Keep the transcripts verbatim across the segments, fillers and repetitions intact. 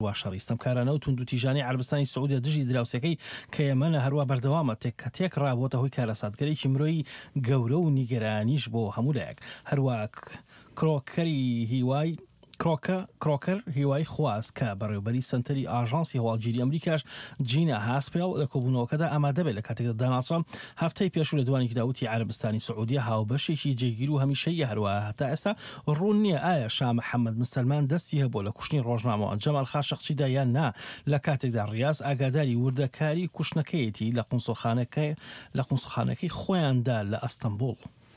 واشەڕیستەم کارانە و توندوتیژانی عەربستانی سعودی دژی دراوسەکەی کە یەمەنە هەروە بەردەوامە تێک کە تێک ڕابۆتە هۆی کارەساتگەرێکی مرۆیی گەورە و نیگەرانیش بۆ هەموو لایەک. هەروە کرۆکەری هیوای کرۆکە کرۆکەر هیوای خواست کە بەڕێوەبەری سنتەری ئاژانسی هەواڵگیری ئەمریکاش جینە هاسپێڵ لە کۆبوونەوەکەدا ئامادە بێت لە کاتێکدا داناسڕام هەفتەی پێشوو لە دوانی داوتی عەربستانی سعودیە هاوبەشێکی جێگیر و هەمیشەیی هەروە هەتا ئێستا ڕوون نییە ئایا شاه محەممەد مسلمان دەستی هەبوو لە کوشتنی ڕۆژنامەوە جەمال خاشقچیدا یان نا لە کاتێکدا ڕیاز ئاگاداری وردەکاری کوشتنەکەیەتی لە قونسوخانەکەی لە قونسوخانەکەی خۆیاندا لە ئەستەمبول.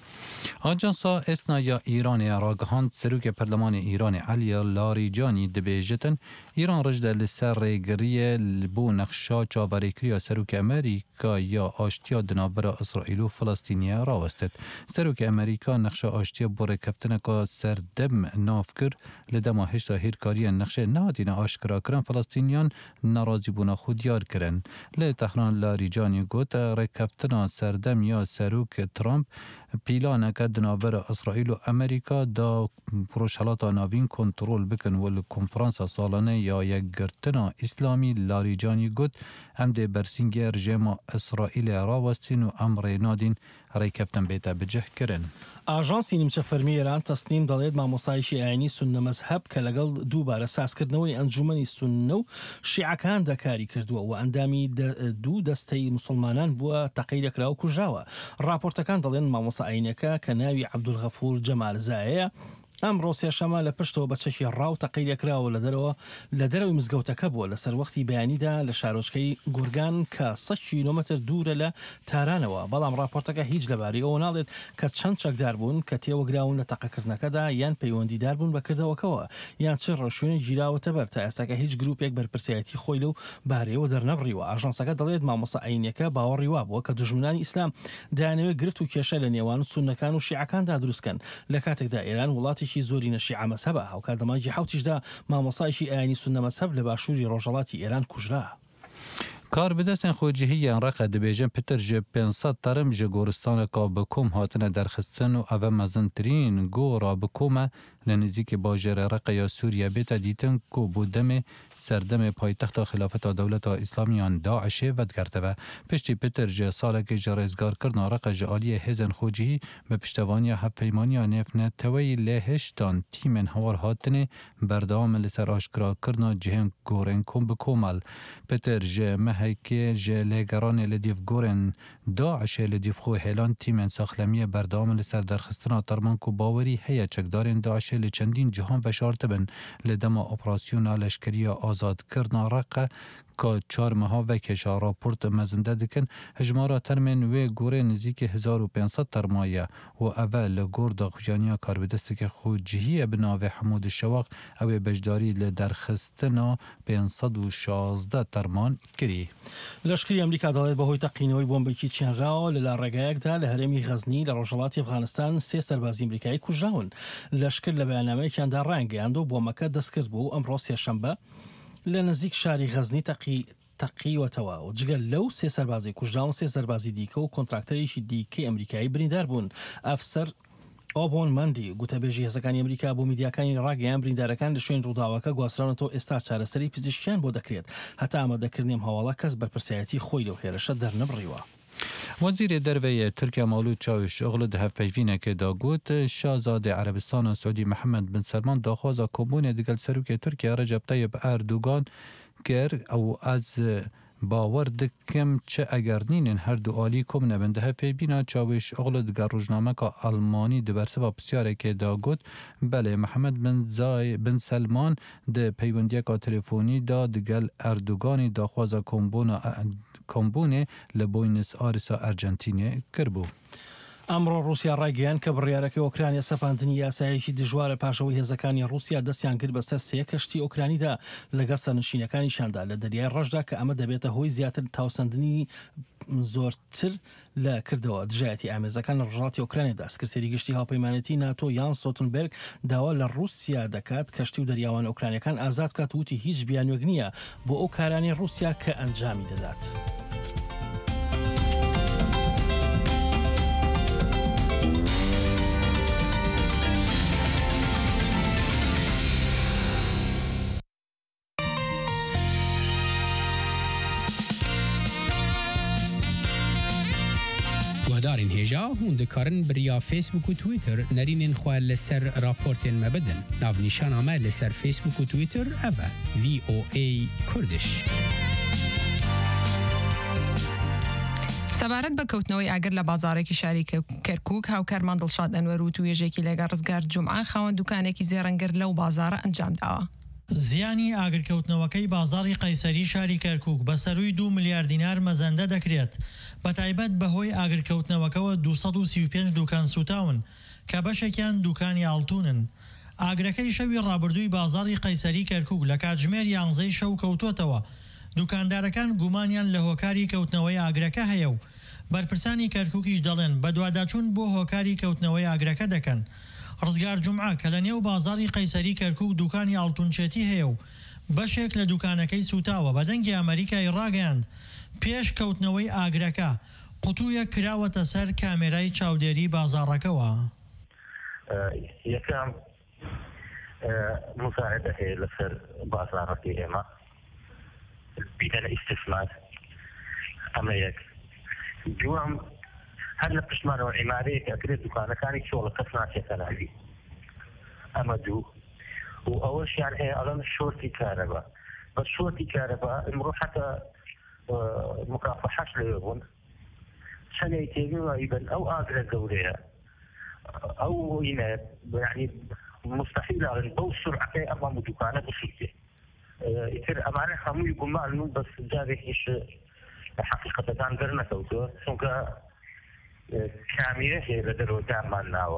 آجانسا اسنا یا ایران راگهاند سروک پرلمان ایران علیا لاریجانی دبیجتن ایران رجده لسر ریگریه لبو نقشا چاوریکریا سروک امریکا یا آشتیا دنابرا اسرائیل و فلسطینیا راوستد. سروک امریکا نقشا آشتیا بوره کفتنکا سردم نافکر لدما هشتا هیرکاری نقشه نادین آشکرا کرن فلسطینیان ناراضی بونا خود یار کرن. لی تهران لاریجانی گوت رکفتنا سردم یا سروک ترامپ پیلانه که دنابر اسرائیل و امریکا دا پروشالات ناوین کنترول بکن و کنفرانس سالانه یا یک گرتنا اسلامی لاریجانی گود ام ده برسینگی رژیم اسرائیل راوستین و امر نادین ریکبتن بیتا بجه کرن. ئاژانسی نیمچە فەرمی ئێران تەسنیم دەڵێت مامۆستایشی ئاینی سوننە مەزهەب کە لەگەڵ دووبارە سازکردنەوەی ئەنجومەنی سوننە و شیعەکان دەکاری کردووە و ئەندامی دوو دەستەی مسلمانان بووە تەقەی لەکرا و کوژراوە. راپۆرتەکان دەڵێن مامۆستا ئاینەکە کە ناوی عەبدولغەفور جەمالزایەیە ئەم ڕۆسیەشەمە لە پشتەوە بە چەشی ڕاو تەقەی لەکراوە لە دەرەوە لە دەرەوەی مزگەوتەکە بووە لەسەر وەختی بەیانیدا لە شارۆچکەی گورگان کە سەد کیلۆمەتر دوورە لە تارانەوە. بەڵام راپۆرتەکە هیچ لەبارەی ئەوە ناڵێت کە چەند چەکدار بوون کە تێوەگراون لە تەقەکردنەکەدا یان پەیوەندیدار بوون بەکردەوەکەوە یان چ ڕۆژشوێنی گیراوەتە بەر تا ئێستاکە هیچ گروپێک بەرپرسایەتی خۆی لەو بارەیەوە دەرنەبڕیوە. ئاژانسەکە دەڵێت مامۆستا ئاینیەکە باوەڕی وا بووە کە دوژمنانی ئیسلام دایانەوێت گرفت و کێشە لە نێوان سوننەکان و شیعەکاندا دروستکەن لە کاتێکدا ئێران وڵاتێکی زۆری نەشیعە مەزهەبە هاوکات دەماجی حوتیشدا مامۆستایشی ئاینی سوننە مەزهەب لە باشووری ڕۆژهەڵاتی ئێران کوژرا. کار بدەستن خۆجیهیان ڕقە دەبێژن پتر ژێ پێنسەد تەرم ژە گۆرستانێکا بکۆم هاتنە دەرخستن و ئەvە مەزنترین گۆڕا بکۆمە لە نزیکی باژێرە ڕقە یا سووریا بێتە دیتن کۆ بۆ دەمێ سەردەمێ پایتەختە خلافەتا دەولەتا ئیسلامیان داعشێ ڤەدگەرتەوە. پشتی پتر ژە ساڵێکی ژە ڕێزگارکردنا ڕقە ژە ئالیە هێزن خۆجیهی بە پشتەوانیا هەفپەیمانیا نێفنەتەوەی لێ هێشتان تیمên هەوار هاتنێ بەردەوامە لەسەر ئاشکراکردنا جیهێن گۆڕێن کۆم بکۆمەڵ. پتر ژە مەهەیکێ ژە لێگەڕانێ لە دیڤ گۆڕێن داعشێ لە دیڤ خۆ هێلان تیمên ساخلەمیە بەردەوامە لەسەر دەرخستنا تەرمانک و باوەری هەیە چەکدارên داعشێ لە چەندین جیهان بەشارتە بن لە دەما ئۆپراسیۆنا لەشکریە آزادکردنا ڕقە که چهار ماه و کشا راپورت مزنده دکن هجمارا ترمین و گوره نزیک هزار و پانصد ترمایه و اول گور داخویانیا کار بدسته که خود جهیه بناوه حمود شواق او بجداری لدرخستنا پانصد و شازده ترمان کری. لشکری امریکا دالت به هوی تقینوی بمبکی چین را للرگایک دا لهرمی غزنی لرجالات افغانستان سه سربازی امریکایی کجاون. لشکر لبیانامه کن در رنگ اندو بومکه دست کرد بو امروز شنبه لنزیک شاری غزنی تقی تقی و توا و جگل لو سه سربازی کجاون سه سربازی دیکه و کنترکتریش دیکه امریکایی بریندار بون. افسر ئۆبۆن مەندی گوتەبێژی هێزەکانی ئەمریکا بۆ میدیاکانی ڕاگەیان بریندارەکان لە شوێن ڕووداوەکە گواستراونەتەوە ئێستا چارەسەری پزیشکیان بۆ دەکرێت هەتا ئامادەکردنیم هەواڵە کەس بەرپرسایەتی خۆی لەو هێرشە دەرنەبڕیوە. وزیر درویه ترکیه مولود چاوش اغلو ده هفپیوینه که دا گوت شاهزاده عربستان و سعودی محمد بن سلمان داخوازا کمونه دیگل سروک ترکیه رجب طیب اردوگان کرد او از باور دکم چه اگر نینن هر دو آلی کم نبنده هفه بینا چاوش اغلو دگر روزنامه که آلمانی دبرسه و بسیاره که دا گوت بله محمد بن زای بن سلمان ده پیوندیه که تلفونی دا دگل اردوگانی داخوازا کمبونه کمبونه لبوینس آرسا ارجنتینی کربو. ئەمڕۆ رووسیا ڕایگەیان کە بڕیارەکەی ئۆکرانیا سەپاندنی یاسایەکی دژوارە پاشەوەی هێزەکانی رووسیا دەستیان کرد بەسەر سێ کەشتی ئۆکرانیدا لە گەستە نشینەکانیشاندا لە دەریای ڕەشدا کە ئەمە دەبێتە هۆی زیاتر تاوسەندنی زۆرتر لە کردەوە دژایەتی ئامێزەکان لە ڕۆژهەڵاتی ئۆکرانیادا. سکرتێری گشتی هاوپەیمانەتی ناتۆ یان سۆتنبەرگ داوا لە رووسیا دەکات کەشتی و دەریاوان ئۆکرانیەکان ئازاد بکات وتی هیچ بیانوێک نییە بۆ ئەو کارانی رووسیا کە ئەنجامی دەدات. هوادارین هێژا هون دکارن بریا فیسبوک و تویتر نرینین خواه لسر راپورتین مبدن ناو نیشان آمه لسر فیسبوک و تویتر اوه وی او ای کردش. سەبارەت بە کەوتنەوەی ئاگر لە بازارێکی شاری کەرکووک هاوکارمان دڵشاد ئەنوەر و توێژێکی لەگە ڕزگار جومعە خاوەن دوکانێکی زێڕەنگر لەو بازارە ئەنجام داوە. زیانی ئاگرکەوتنەوەکەی بازاری قەیسەری شاری کەرکووک بە سەرووی دو ملیار دینار مەزەندە دەکرێت بە تایبەت بەهۆی ئاگرکەوتنەوەکەوە دووسەد و سی و پێنج دوکان سوتاون کە بەشێکیان دوکانی ئاڵتونن. ئاگرەکەی شەوی ڕابردووی بازاری قەیسەری کەرکووک لە کاتژمێر یانزەی شەو کەوتوتەوە. دوکاندارەکان گومانیان لە هۆکاری کەوتنەوەی ئاگرەکە هەیە و بەرپرسانی کەرکووکیش دەڵێن بە دواداچوون بۆ هۆکاری کەوتنەوەی ئاگرەکە دەکەن. ڕزگار جومعە کە لە نێو بازاری قەیسەری کەرکووک دوکانی ئاڵتونچێتی هەیە و بەشێک لە دوکانەکەی سوتاوە بە دەنگی ئەمریکای ڕاگەیاند پێش کەوتنەوەی ئاگرەکە قوتوویە کراوەتە سەر کامێرای چاودێری بازاڕەکەەوە. یەکەم مساعدە هەیە لەسەر بازاڕەکەی ئێمە بیدەنە ئیستثمار ئەمە یەک. دووەم هەر لە پشتمانەوە عیمارەیەک ئەکرێت دوکانەکانی چۆڵە کەس ناچێتە ناوی ئەمە دوو و ئەوەشیان هەیە ئەڵەن شۆرتی کارەبا بە شۆرتی کارەبا ئەمڕۆ حتا مکافحەش لەوێ بوون چەندێک تێبێوایی بن ئەو ئاگرە گەورەیە ئەو ئینە یعنی مستحیل ئەڵن بەو سرعەکەی ئەمام دوکانە بسووتێ ئیتر ئەمانە هەمووی گومان و بەس جارێکیش حقیقەتەکان دەرنەکەوتووە چونکە کامیرە هەیە لە دەرەوە دامان ناوە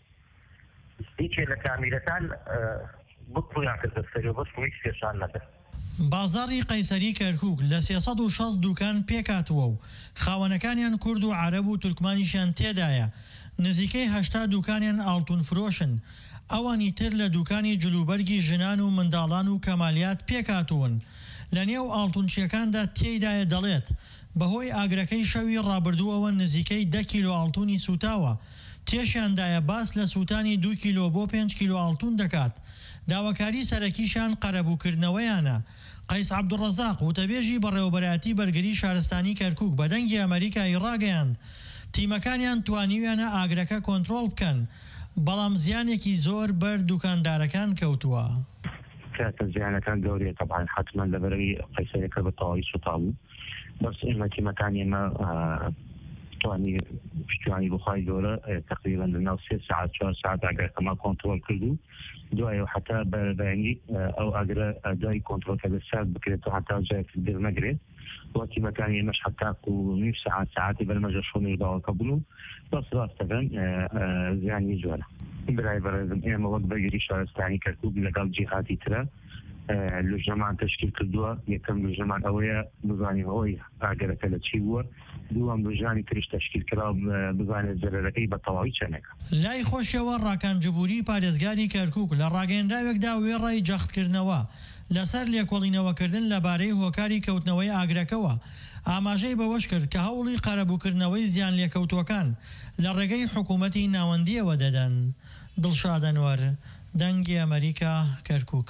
هیچێ لە کامیرەکان بکویان کردە سەرەوە بەس هیچ پێشان نەدە. بازاری قەیسەری کەرکووک لە سێسەد و شەست دوکان پێکاتوە و خاوەنەکانیان کورد و عەرەب و تورکمانیشیان تێدایە. نزیکەی هەشتا دوکانیان ئاڵتون فرۆشن. ئەوانی تر لە دوکانی جلوبەرگی ژنان و منداڵان و کەمالیات پێکاتوون. لە نێو ئاڵتونچیەکاندا تێیدایە دەڵێت بەهۆی ئاگرەکەی شەوی ڕابردووەوە نزیکەی دە کیلۆ ئاڵتونی سوتاوە. تێشیاندایە باس لە سووتانی دو کیلۆ بۆ پێنج کیلۆ ئاڵتون دەکات. داواکاری سەرەکیشان قەرەبووکردنەوەیانە. قەیس عەبدوڕەزاق وتەبێژی بەڕێوەبەرایەتی بەرگری شارستانی کەرکووک بە دەنگی ئەمریکای ڕاگەیاند تیمەکانیان توانیویانە ئاگرەکە کۆنتڕۆڵ بکەن بەڵام زیانێکی زۆر بەر دوکاندارەکان کەوتووە. کاتە زیانەکان گەورەیە طبعاً حتما لەبەرەوەی قەیسەریەکە بە تەواوی سوتاوو بەس ئێمە تیمەکانی ئێمە توانی پشتیوانی بخوای گەورە تقریبا لەناو سێ ساعت چوار ساعت ئاگرەکەمان کۆنتڕۆڵ کردو دوایە حتا بەیانی ئەو ئاگرە دوای کۆنتڕۆلکە بەسات بکرێتەوە حتا جایەک دەرنەگرێت وە تیمەکانی ئێمەش حتا و نیو ساعت ساعتی بەرمەژە شۆنەی باوەکە بوون و بەس ڕاستەکەن زیانی جوانە. برای بەڕێزم ئێمە وەک بەرگری شارستانی کەرکووک لەگەڵ جیهاتی ترە لۆژنەمان تشکیل کردووە. یەکەم لۆژنەمان ئەوەیە بزانین ئەوەی ئاگرەکە لە چی بووە، دووەم لۆژانی تریش تشکیل کرا بزانێت زەرەرەکەی بە تەواوی چەندێکە. لای خۆشیەوە ڕاکانجبووری پارێزگاری کەرکووک لە ڕاگەیەندراوێکدا وێڕای جەختکردنەوە لەسەر لێکۆڵینەوەکردن لەبارەی هۆکاری کەوتنەوەی ئاگرەکەەوە ئاماژەی بەوەش کرد کە هەوڵی قەرەبووکردنەوەی زیان لێکەوتوەکان لە ڕێگەی حکوومەتی ناوەندیەوە دەدەن. دڵشاد ئەنوەر، دەنگی ئەمریکا، کەرکووک.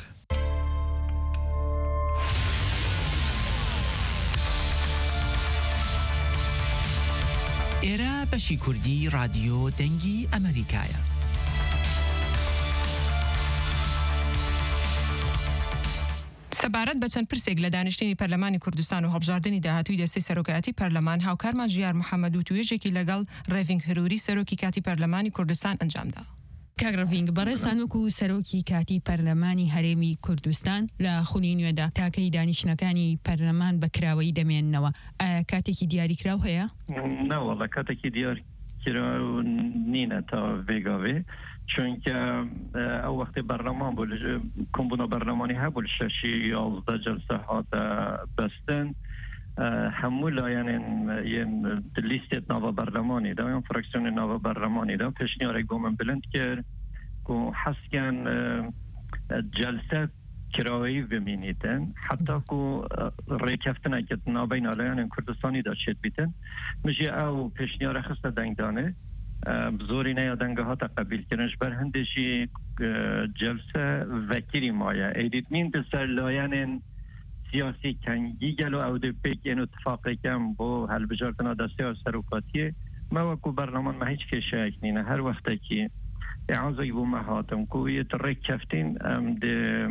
ئێرە بەشی کوردی رادیۆ دەنگی ئەمریکایە. سەبارەت بە چەند پرسێک لە دانیشتنی پەرلەمانی کوردستان و هەڵبژاردننی داهاتووی دەستەی سەرۆکایەتی پەرلەمان هاوکارمان ژیار محەممەد و توێژێکی لەگەڵ ڕێڤینگ هەروری سەرۆکی کاتی پەرلەمانی کوردستان ئەنجامدا. کاگڕڤینگ بەڕێستانوەک و سەرۆکی کاتی پەرلەمانی هەرێمی کوردستان لە خولی نوێدا تاکەی دانیشتنەکانی پەرلەمان بە کراوەی دەمێننەوە. ئایا کاتێکی دیاریکراو هەیە؟ نەوەڵە کاتێکی دیاریکراو نینە تا vێگاوێ چونکە ئەو وەختی بەرلەمان بوو کۆمبوونە بەرلەمانی هەبوو شەشی یازدە جەلسە هاتە بەستن هەموو لایەنێن یەن لیستێت ناوە بەرلەمانیدا یان فراکسیۆنی ناوە بەرلەمانیدا پێشنیارێک بۆ من بلند کرد و حەسکیان جەلسە کراوەیی ببینیتن حتا کو ڕێکەفتنێکت ناوبەینا لایەنێن کوردستانیدا چێت بیتن مژێ ئەو پێشنیارە خستە دەنگدانێ زۆری نەیە دەنگە هاتە قەبیلکردنش بەر هەندێکی جەلسە vekirî maye êdît min bi ser layên siyasî kengî gelo ew dê pêk yên ittifaqekem bo helbijartina desteya serokatiyê ما وكو برلمان ما هيش كي شاكنين هر وقت كي اعازه يبو ما هاتم كوية الرك كفتين ام دي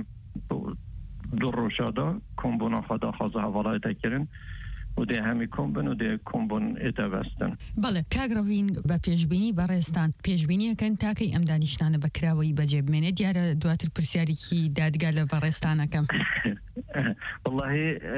دو روشادا كومبونا خدا خازه حوالای تکرن و ده همی کمبن و ده کمبن اتبستن. بله کاغراوین با پیشبینی برایستان پیشبینی کن تاکی ام دانشتانه بکراوی بجیب منه دیار دواتر پرسیاری کی دادگال برایستانه کم. والله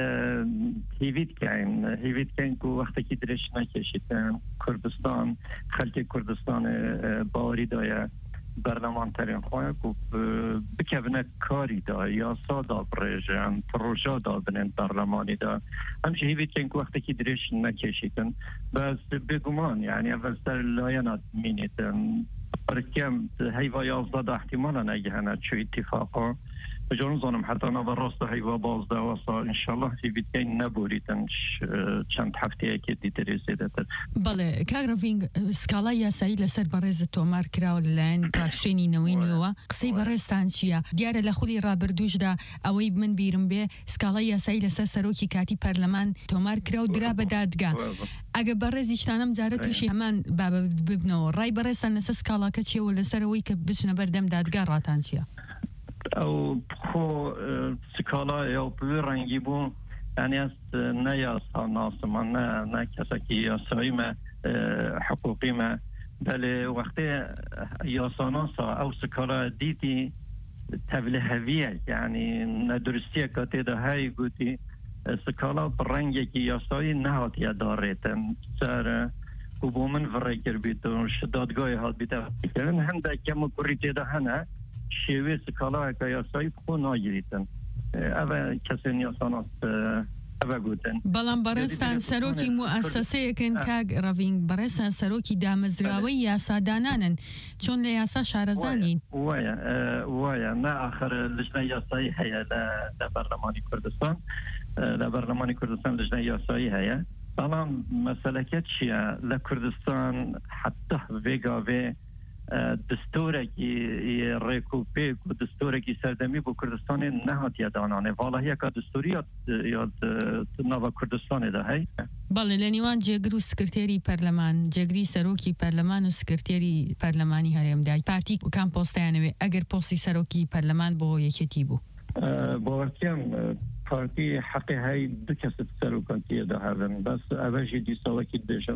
هیوید کن هیوید کن که وقتی که درش نکشیدن کردستان خلک کردستان باری دایه برلمان ترین خواه که بکونه کاری دا یا سادا برژن پروژه دا بنین برلمانی دا همشه هیوید که وقتی که درش نکشیدن بس بگمان یعنی اول سر لایانات مینیدن برکم هیوا یازده دا احتمالا نگهنه چو اتفاقا جانو زانم حتی نو راست هیوا بازده واسا انشالله هیوید که نبوریدن چند هفته که دیده رسیده تر. بله کاغراوینگ سکالا یاسایی لسر برز تومار کراو لین راشینی نوینیوه قصی برستان چیه دیاره لخولی رابردوش دا اوی من بیرم به سکالا یاسایی لسر سروکی کاتی پارلمان تومار کراو درا بدادگا اگه برزیشتانم جاره توشی همان بابا ببنو رای برستان لسر سکالا که چیه و لسر اوی که بچنه بردم دادگا راتان چیه او خو سکالا یا بو رنگی بو یعنی از نه یاسا ناسمان نه نه کسکی یاسایی ما حقوقی ما بله وقتی یاسا ناسا او سکالا دیدی تبله هویه یعنی ندرستی کاتی ده های گوتی سکالا برنگی که یاسایی نهاتی داریتن سر و من فرقر بیتون شدادگاه هات بیتون هنده کم کوریتی ده هنه شیوه سکالا که یاسایی خون ناگیریتن اوه کسی نیاساناست اوه گوتن بلان برستان سروکی مؤسسه کن که روینگ برستان سروکی دامزراوی یاسا دانانن چون لیاسا شارزانین وایا وایا نه آخر لجنه یاسایی هیا لبرلمانی کردستان لبرلمانی کردستان لجنه یاسایی هیا بلان مسئله که چیه لکردستان حتی ویگاوی دستوره کی ریکوپی و دستوره کی سردمی بو کردستان نهات یادانانه والا یک دستوری یاد نوا کردستان ده هی بله لنیوان جگرو سکرتری پارلمان جگری سروکی پارلمان و سکرتری پارلمانی هرم دای پارتی کام پستانه اگر پستی سروکی پارلمان بو یکی بو باورکم پارتی حقی های دو کس سروکی ده هستن بس اولی دی سالکی دشم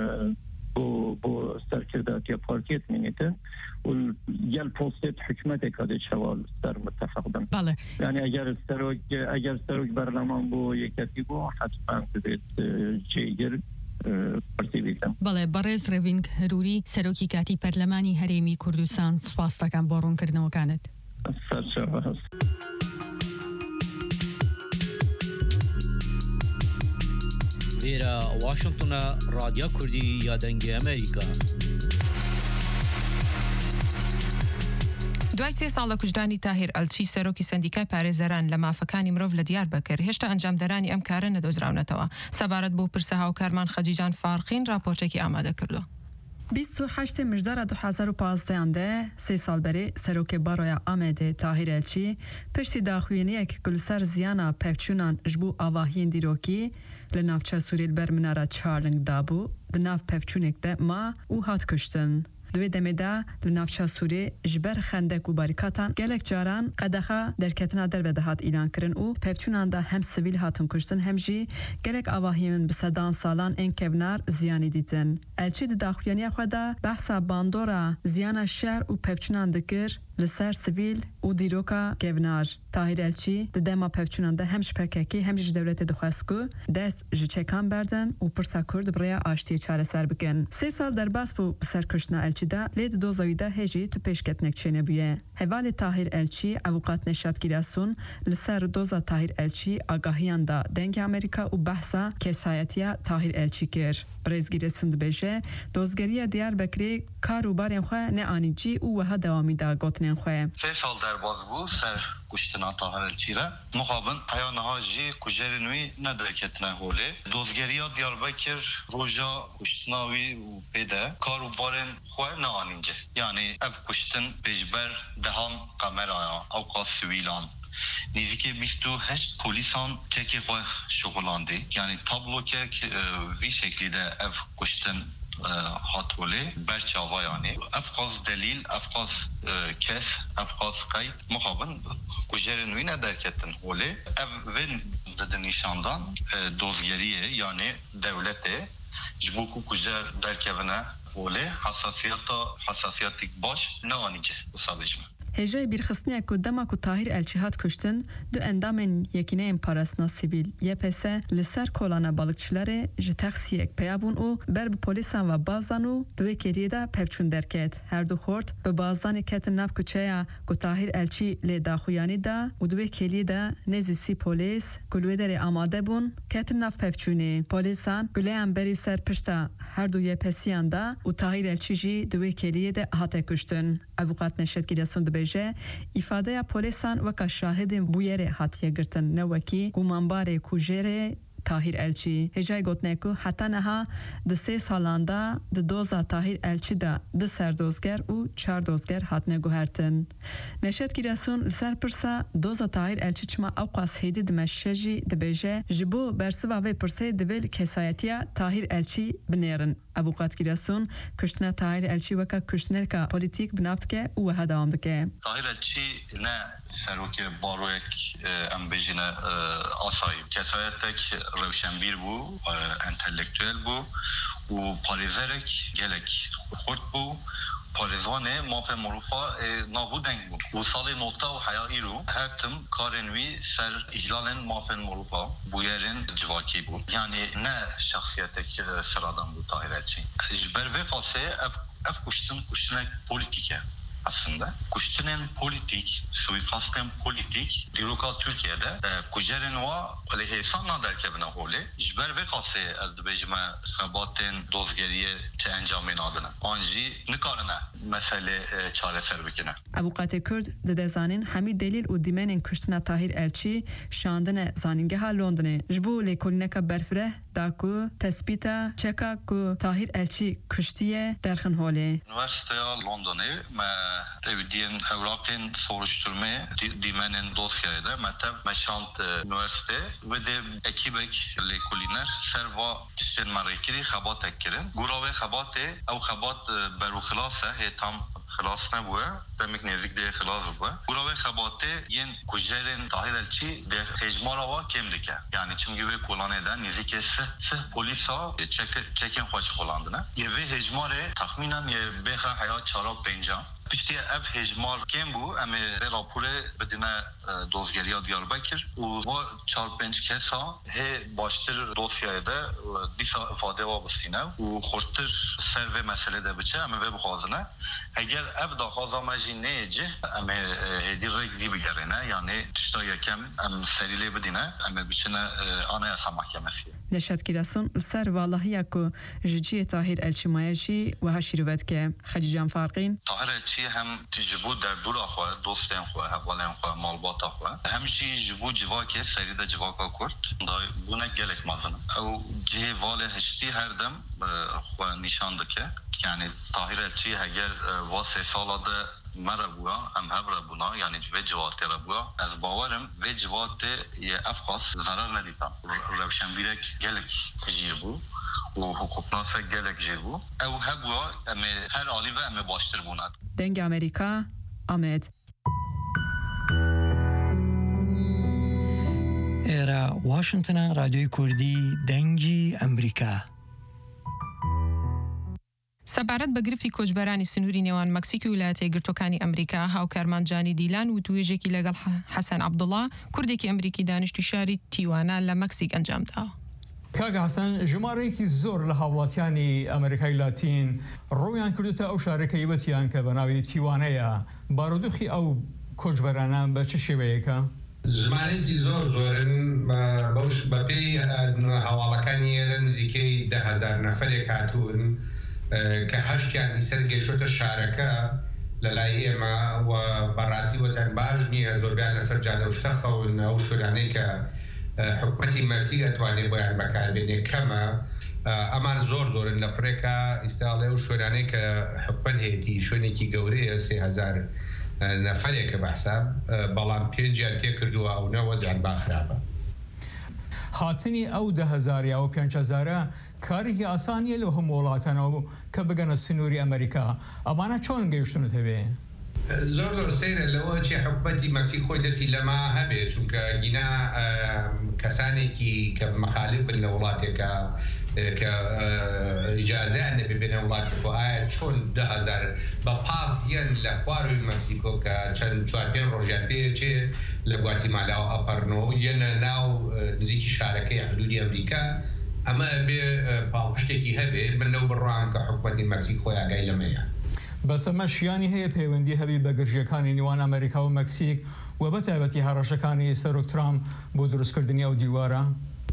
بو بو سرکرداتی پارتیت مینیتن و یل پوستت حکمت کادی شوال سر متفقدن بله یعنی اگر سروک اگر سروک برلمان بو یکی بو حتما بید جیگر پارتی بیتن بله برز روینگ هروری سروکی کاتی پارلمانی هرمی کردستان سپاس تکان بارون کردن وکانت سرچه ویرا واشنطن رادیو کردی یا دنگی امریکا دوای سێ ساڵ لە کوژدانی تاهیر ئەلچی سەرۆکی سندیکای پارێزەران لە مافەکانی مرۆڤ لە دیار بەکر هێشتا ئەنجامدەرانی ئەم کارە نەدۆزراونەتەوە سەبارەت بۆ پرسە هاوکارمان خەجیجان فارقین راپۆرتێکی ئامادە کردووە. بیست و هەشت مژدارە دو هەزار و پانزدەیان de سێ ساڵ berê Serokê Baroya Amedê Tahir Elçî piştî daxuyîniyek ku li ser ziyana pevçûnan ji bo avahiyên dîrokî li navçeya Sûriyê ber minara çarling dabû di nav pevçûnek de ma û hat kuştin. Li wê demê de li navçeya Sûriyê ji ber xendek û barîkatan gelek caran qedexa derketina derve de hat îlan kirin û pevçûnan da hem sivîl hatin kuştin hem jî gelek avahiyên bi sedan salan ên kevnar ziyanî dîtin. Elçî di daxuyaniya xwe de behsa bandora ziyana şer û pevçûnan dikir li ser sivîl û dîroka kevnar. Tahir Elçî di dema pevçûnan de hem ji P K K hem ji devletê dixwest ku dest ji çekan berdin û pirsa Kurd bi rêya aştiyê çareser bikin. Sê sal derbas bû bi serkuştina Elçî de lê di doza wî de hêjî tu pêşketinek çênebûye. Hevalê Tahir Elçî avûqat Neşat Giresun li ser doza Tahir Elçî agahiyan da dengê Amerîka û behsa kesayetiya Tahir Elçî kir. Rêzgîresun dibêje dozgeriya Diyarbekirê kar û barên xwe neanîcî û wiha dewamî da gotinên xwe. Sê sal derbas bû ser kuştina Tahir Elçî re muxabin heya niha jî kujerên wî nederketine holê. Dozgeriya Diyarbekir roja kuştina wî û pê de kar û barên xwe neanînce. Yani ev kuştin pêşber dehan kameraya ewqa sivîlan. Nizikê bîst û heşt polîsan tekê xwe şoxulandî. Yani tablokek vî şeklî de ev kuştin هاتولي برچاوا يعني افقاس دليل افقاس كاس افقاس قيد مخابن كجرن وين دركتن هولي افن دنيشاندان دوزگريه يعني دولته جبوكو كجر دركبنا هولي حساسيات حساسياتك باش نوانيجه وصابجمه هجای بیرخستنی که دما که طاهر الچهات کشتن دو اندامن یکینه ام پاراسنا سیویل یه پسه لسر کلانا بالکچلاره جتاکسیک پیابون او بر به پلیسان و بازانو دوی کلیه دا پفچون درکت هر دو خورد به بازانی کت نف کچیا که طاهر الچی لی داخویانی دا و دوی کلیه دا نزی سی پلیس گلوی داری آماده بون کت نف پفچونه پلیسان گلی هم بری سر پشتا هر دو یه پسیان دا و طاهر الچی جی دوی کلیه دا هاته کشتن اوقات نشد گیرسون دو بیجه ifade polisan vaka şahidin bu yere hatiye girtin nevaki gumanbare kujere Tahir Elçi hecay gotne ku heta neha di sê salan da di doza Tahir Elçi da di serdozger û çar dozger hatine guhertin. Neşet Giresun li ser pirsa doza Tahir Elçi çima ewqas hêdî dimeşe jî dibêje ji bo bersiva vê pirsê divê kesayetiya Tahir Elçi binêrin. Avukat Giresun kuştina Tahir Elçi weka kuştineka polîtîk bi nav dike û wiha dewam dike. Tahir Elçi ne serokê baroyek em bêjine asayî kesayetek rewşenbîr bû, entelektüel bû û parêzerek gelek xurt bû. Parêzvanê mafê mirofa navû deng bû. û salê nota û heya îro hetim karên wî ser îhlalên mafên mirofa bûyerên civakî bû. Yani ne şexsiyetek sıradan bû Tahir Elçi. Ji ber vê qasê ev ev kuştin kuştinek polîtîk e. Aslında kuştinin politik, suikastın politik, diroka Türkiye'de kujerin wa lehsanla derkebine hole, jber ve kase elde bejme xabatin dozgeriye te encamin adına. Anji nikarına mesele çareser bikine. Avukat Kurd de dezanin hemi delil u dimenin kuştina Tahir Elçi şandine zaningeha Londone. Jbu le kolineka berfre da ku tespita çeka ku Tahir Elçi kuştiye derxin hole. Üniversiteya Londone me evdiyen evrakın soruşturmaya dimenin dosyayda metev meşant üniversite ve de ekibek le kuliner serva tişten marekiri xabat ekkirin. Gura ve xabatı ev xabat beru xilasa he tam خلاص نبوه demek nezik de خلاص bu. Gura ve xabatı yen kujerin Tahir Elçi de hecmara wa kemdike. Yani çim gibi kullanılan nezik ise polisa çek çekin hoş kullandığına. Ve hecmare tahminen ye beha hayat çarap penca. Pişti ev hecmar kim bu? Ama rapore bedine dozgeriya Diyarbakır. O bu çar penç kesa he baştır dosyaya da disa ifade var bustine. O xortır ser ve mesele de biçe ama ve bu hazına. Eğer ev da hazamacı neyce ama hedirek gibi gerine yani tüşta yakem em serile bedine ama biçine anayasa mahkemesi. Neşet Giresun ser vallahi yaku jici Tahir Elçi mayaji ve haşirvet ke Hacıcan Farqin. Tahir Elçi هم تجبو در دور خو دوستان خو حوالن خو مالبات خو هم شي جبو جواکه سریده جواکا کرد دا بونه گلک مازن او جه واله هشتی هر دم خو نشان دکه yani Tahir Elçi eğer vase salada merabua em hebra buna yani ve civatı rabua az bavarım ve civatı ye afkas zarar nedita revşenbirek gelek tecir bu و حقوقناسا gelek jir bu ev hebua em her ali ve em baştır buna Deng Amerika Ahmet Era Washington Radyo Kurdi Dengi Amerika سەبارەت بە گرفتی کۆچبەرانی سنووری نێوان مەکسیک و ویلایەتە یەکگرتووەکانی ئەمریکا هاوکارمان جانی دیلان و توێژێکی لەگەڵ حەسەن عەبدوڵڵا کوردێکی ئەمریکی دانیشتووی شاری تیوانە لە مەکسیک ئەنجامداوە. کاگە حەسەن ژمارەیەکی زۆر لە هاوڵاتیانی ئەمریکای لاتین ڕۆیان کردوتە ئەو شارەکەی وەتیان کە بە ناوی تیوانەیە. بارودۆخی ئەو کۆچبەرانە بە چ شێوەیەکە؟ ژمارەیەکی زۆر زۆرن بەوش بەپێی هەواڵەکانی نزیکەی ده هەزار نەفەرێک هاتوون کە هەشتیان ئیسەر گەیشتۆتە شارەکە لە لای ئێمە و بەڕاستی وەتیان باش نییە زۆربیان لەسەر جادە و شتە خەون ئەو شوورانەی کە حکومەتی مەرسی ئەتوانێت بۆیان بەکاربێنێ کەمە ئەمان زۆر زۆرن لە پرێکە ئیسراڵێ و شوورانەی کە حکومەت هەیەتی شوێنێکی گەورەیە سێ هەزار نەفەرێکە بەحسا بەڵام پێنجیان پێ کردووە ئەو نەوەزیان با خراپە. هاتنی ئەو ده هەزار یا و پێنج هەزارە کارێکی ئاسانیە لەو هەموو وڵاتانەوە کە بگەنە سنووری ئەمریکا ئەمانە چۆن گەیشتونت هەبێ؟ زۆر زۆر سێرە لەوە چی حکوومەتی مەکسیک خۆی دەستی لەما هەبێت چونکە گینا کەسانێکی کە مەخالف بن لە وڵاتێکە کە ئیجازەیان نەبێ بێنە وڵاتێک و ئایا چۆن ده هەزار بە پاس یەن لە خواروی مەکسیکۆ کە چەند چوار پێنج ڕۆژیان پێچێ لە گواتیمالا ئەپەڕنەوە یەنە ناو نزیکی شارەکەی حدودی ئەمریکا ئەمە بێ پاڵپشتێکی هەبێ من لەو بڕوان کە حکوومەتی مەکسیک خۆی ئاگای لەمەیە. بەس ئەمە شیانی هەیە پەیوەندی هەبی بە گرژیەکانی نێوان ئەمریکا و مەکسیک و بە تایبەتی هەڕەشەکانی سەرۆک ترامپ بۆ دروستکردنی ئەو دیوارە؟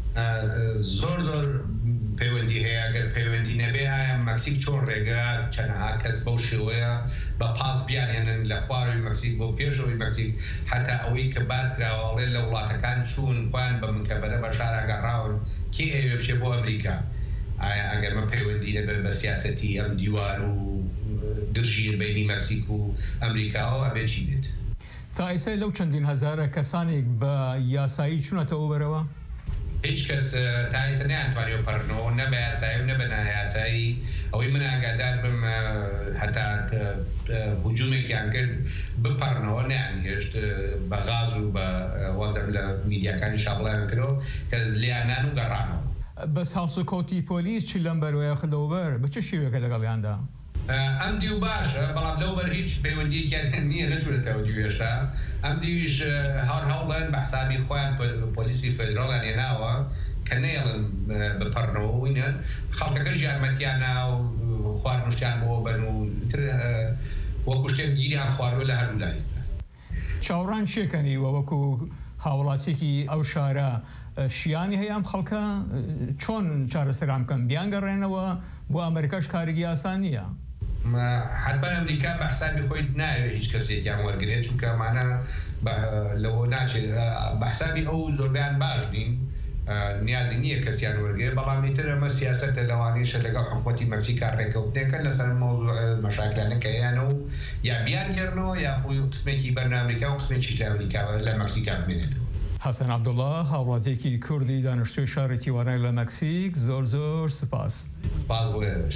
زۆر زۆر پەیوەندی هەیە ئەگەر پەیوەندی نەبێ ئایا مەکسیک چۆن ڕێگە چەندەها کەس بەو شێوەیە بە پاس بیانێنن لە خواروی مەکسیک بۆ پێشەوەی مەکسیک هەتا ئەوەی کە باس کراوەڵێ لە وڵاتەکان چوون خوان بە منکەبەرە بە شارەگەڕاون کێ ئەوێ بچێ بۆ ئەمریکا ئایا ئەگەر مە پەیوەندی نەبێ بە سیاسەتی ئەم دیوار و گرژیر بینی مەکسیک و ئەمریکاوە ئەبێ چی بێت؟ تا ئێستا لەو چەندین هەزارە کەسانێک بە یاسایی چوونەتەوە بەرەوە؟ هیچ کەس تا ئێستا نەیانتوانێ پەڕنەوە نە بە یاسایی و نە بە نایاسایی ئەوەی من ئاگادار بم هەتا هجوومێکیان کرد بپەڕنەوە نەیانهێشت بە غاز و بە وەزەر لە میدیاکانی شابڵیان کردەوە کە لیانان و گەڕانەوە. بەس هەڵسوکەوتی پۆلیس چی لەم بەرەوەیە خلەوبەر بە چه شێوەیەکە لەگەڵیاندا؟ ئەم دیو باشە بەڵام لەوبەر هیچ پەیوەندیەکیان نییە نەچونێتەوە دیوێشتا ئەم دیویش هەر هەوڵێن بە حسابی خۆیان پۆلیسی فێدراڵیان هێناوە کە نێڵن بپەڕنەوە وینە خەڵکەکە یارمەتیانە و خواردنوشتیان بۆ بن و وەکو شتێک گیریان خواردوە لە هەردوو لایستا. چاوەڕان چێکەنی وە وەکو هاوڵاتێکی ئەو شارە شیانی هەیەم خەڵکە چۆن چارەسەرام بکەن بیان گەڕێنەوە بۆ ئەمریکاش کارێکی ئاسان نییە؟ حتما ئەمریکا بە حسابی خۆی ناوێت هیچ کەسێکیان وەرگێت چونکە ئەمانە لەوە ناچێت بە حسابی ئەو زۆربیان باش نین نیازی نییە کەسیان وەرگێت بەڵام ئیتر ئەمە سیاسەتە لەوانەیەشە لەگەڵ حکوومەتی مەکسیکا ڕێکەوتێکە لەسەر مۆزوع مەشاکلانەکە یانە و یا بیان گەڕنەوە یا خۆی قسمێکی بەرنە ئەمریکا و قسمێکی ئەمریکا لە مەکسیکا بمێنێتەوە. حەسەن عەبدوڵڵا هاوڵاتێکی کوردی دانیشتووی شاری تیوانای لە مەکسیک زۆر زۆر سپاس. سپاس بۆ ئێوەش.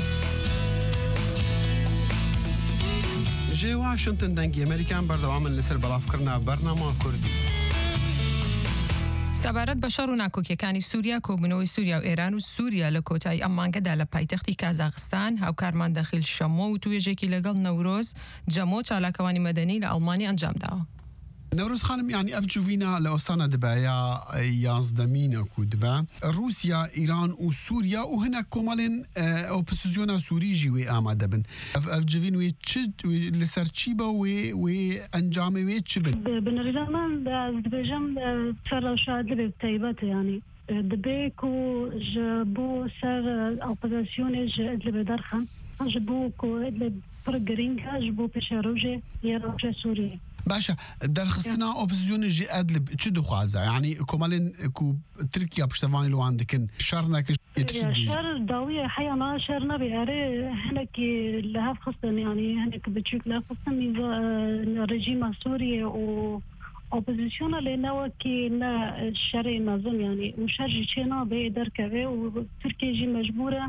جێ واشنتن دەنگی ئەمریکان بەردەوامن لەسەر بەڵافکردنا بەرنامە کوردی. سەبارەت بە شەڕ و ناکۆکیەکانی سووریا کۆبوونەوەی سووریا و ئێران و سووریا لە کۆتایی ئەم مانگەدا لە پایتەختی کازاخستان هاوکارمان دەخیل شەمۆ و توێژێکی لەگەڵ نەورۆز جەمۆ چالاکەوانی مەدەنی لە ئەڵمانی ئەنجامداوە. نەورۆز خانم یعنی ئەف جوڤینە لە ئۆستانە دەبایە یازدەمینە کو دەبە رووسیا ئیران و سووریا و هەنێک کۆمەڵێن ئۆپۆزیسیۆنە سووریژی وێ ئامادە بن ئەف جوڤین وێ چ لەسەر چی بە وێ وێ ئەنجامێ وێ چ بن بنەریزان دەبێژەم سەرڕەوشاد دەبێت تایبەتە ینی دەبێ کو بۆ سەر ئۆپۆزیسیۆنێ لەبێ دەرخەن ji بۆ پڕ گرنگە ji بۆ پێشەڕۆژێ یە ڕۆژە سووریە. باشە دەرخستنا ئۆپۆزیسیۆنێژی ئەدلب چ دخوازە یعنی کۆمەڵێن کو ترکیا پشتەوانی لەوان دەکەن شەڕ نەکەش شەر داویە حەیەما شەر نەبێ ئەرێ هەنێکی لە هەف خستن ینی هەنێک بچووک لە خستن ڕژیمە سووریە و ئۆپۆزیسیۆنە لێنەوەکی نە شەرێ مەزم ینی و شەرژی چێ نابێ دەرکەوێ و تورکێژی مەجبورە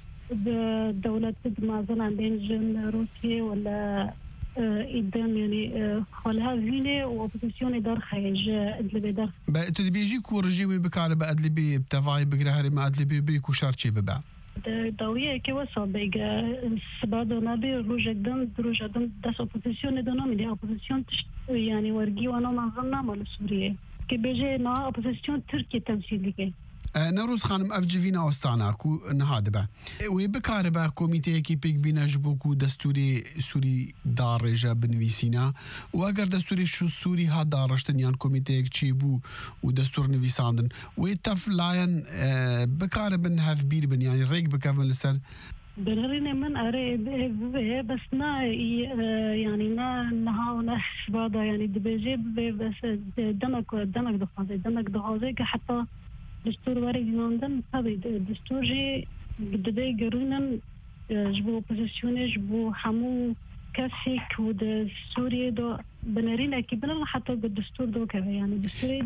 دەوڵەت مازنان بێنجن رووسیە ولا ئیدەم ینی خۆلها وینێ و ئۆپۆزیسیۆنی دەرخەیەژ ئەدلبێ دەر تدبێژی کو ڕژێوێ بکارە بە ئەدلبێ تەڤای بگرە هەرێمە ئەدلبێ بێ و شەرچێ ببە داویەکە وەسا بێگە سبادۆ نابێ ڕۆژێک دەم درۆژە دەم دەست ئۆپۆزیسیۆنی دەنامیدی ئۆپۆزیسیۆن ینی وەرگی وانە مازن نامە لە سووریە کە بێژێ نا ئۆپۆزیسیۆن تورکی تەمسیل دیکە نەڕۆز خانم ئەف جوڤینە ئۆستانە و نەها دەبە وێ بکارە بە کۆمیتەیەکی پێک بینەژ بۆکو دەستوری سووری داڕێژە بنویسینە و ئەگەر دەستوری سووری ها داڕشتن یان کۆمیتەیەک چی بوو و دەستور نویساندن وێ تەف لایەن بکارە بن هەفبیر بن ینی ڕێک بکەون لەسەر بنەڕینێ من ئەرێ بێ بەس نا ینی نا نەها و نەشبادا ینی دەبێژێ بێ بەس دەمەک دەمەک دەخوازێ دەمەک دەخوازێ کە حتا دستور وارد ناندن طبعا دستور دبی گرونن جبو اپوزیسیون جبو همو کسی که د سوریه دو بنرین اکی بنر حتی به دستور دو که یعنی دستوری دو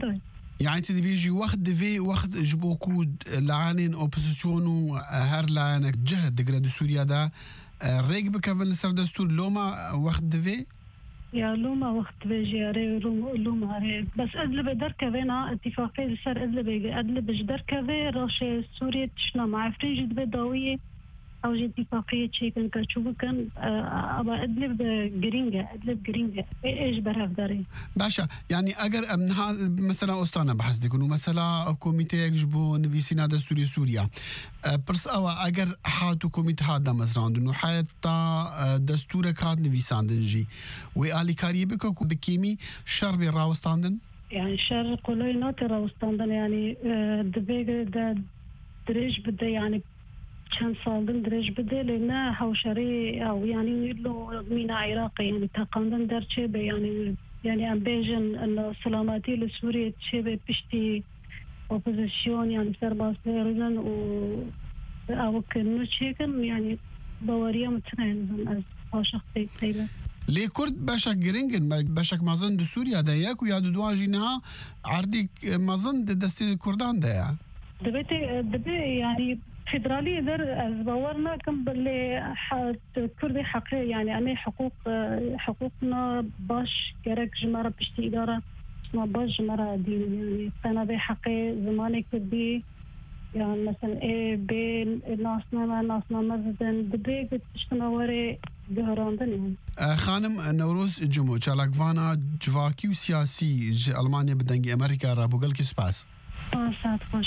يعني تدبيجي وقت دفي وقت جبوكو لعنين اوبوزيسيون وهر لعنك جهد دقرا سوريا دا ريق بكفن لسر دستور لوما وقت دفي يا لوما وقت بيجي ري لوما ري بس أدلب دركفينا اتفاقية لسر أدلب أدلب دركفي راش سوريا تشنا مع فرنج دبي ضوية أو جي اتفاقية شيء كان كشوف كان أبا أدلب جرينجا أدلب جرينجا إيش برهف داري باشا يعني أجر منها مثلا أستانا بحث ديكونو مثلا كوميتي يجبو نبيسينا دستوري سوريا برس أوا أجر حاتو كوميتي هذا مثلا إنه حتى دستورك هاد نبيساندنجي وآلي كاريبك بكيمي شربي راوستاندن يعني شر قولي ناتي راوستاندن يعني دبيج دا دريج بده يعني كان صادم درج بدل لنا حوشري أو يعني له مينا عراقي يعني تقندن درشة يعني يعني أمبيجن إنه سلاماتي لسوريا تشبه بشتي أوبوزيسيون يعني سرباس بيرن و أو كنو شيكن يعني بواريا متنين از عاشقتي تيبه لي كرد باشك جرينجن باشك مازن دو سوريا داياك ويا دو دواجينها عردي مازن دستي الكردان دايا دبيتي دبي يعني فدرالية در از باورنا كم باللي كردي حقيقي يعني أنا حقوق حقوقنا باش كرك جمرة بشتي إدارة ما باش جمرة دين يعني أنا بي حقي زماني كردي يعني مثلا إيه بين ناسنا ما ناسنا مزدن دبي قد اشتنا وري جهراندن يعني خانم نوروز جمو چالاكوانا جواكي وسياسي ألمانيا بدنجي أمريكا رابوغل كي سباس آه ساعت خوش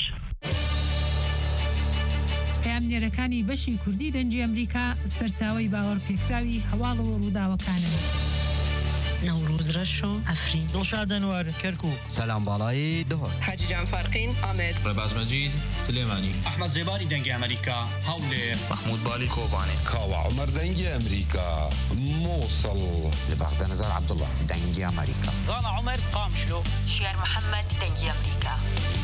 پامنێرەکانی بەشی کوردی دەنجی ئەمریکا سەرچاوەی باوەڕ پێکراوی هەواڵ و ڕووداوەکانن. نوروز رشو افرین دڵشاد ئەنوار کەرکووک سەلام باڵایی دهۆر حاجی جان فارقین ئامێد ڕێباز مەجید سلێمانی ئەحمەد زێباری دەنگی ئەمریکا هەولێر محمود بالی کۆبانێ کاوە عومەر دەنگی ئەمریکا مووسڵ لە بەغدە نەزار عەبدوڵڵا دەنگی ئەمریکا زانا عومەر قامشلۆ شێر محەممەد دەنگی ئەمریکا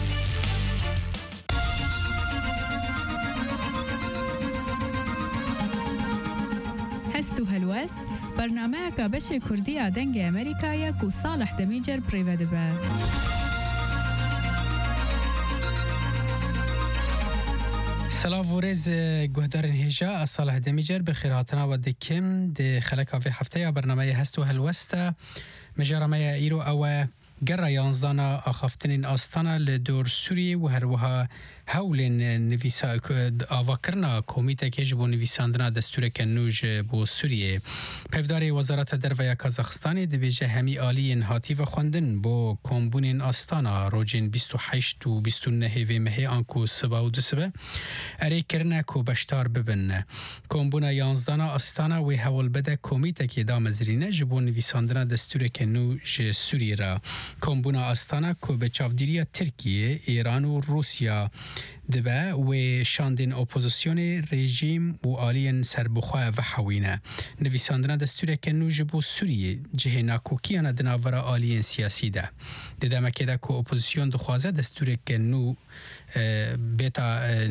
هەست و هەلوەست بەرنامەیەکە بەشێ کوردیە دەنگی ئەمریکایە و ساڵح دەمیجەر پڕێوە دەبە. سلاف ورز گهدارن هجا صالح دمیجر بخیر هاتنا و دکم د خلک اوی هفته یا برنامه هست و هلوسته مجرمه ایرو او گره یانزدانا آخافتنین آستانا لدور سوریه و هروها هولین نویسا آواکرنا کمیته که جبو نویساندنا دستور کنوج بو سوریه پفدار وزارت درویا کازاخستانی دبیجه همی آلی هاتی و خوندن بو کمبونین آستانا روجین بیست و هشت و بیست و نه و مهی آنکو سبا و دو سبه اری کرنه کو بشتار ببن کمبونا یانزدانا آستانا و هول بده کمیته که دام زرینه جبو نویساندنا دستور کنوج سوریه را کمبونا آستانا کو به چافدیری ترکیه ایران و روسیا دبا و شاندین اپوزیسیون رژیم و آلین سربخواه و حوینه نویساندنا دستور کنوج بو سوریه جه ناکوکیان دناورا آلین سیاسی ده دیده مکیده که اپوزیسیون دخوازه دستور کنو بیتا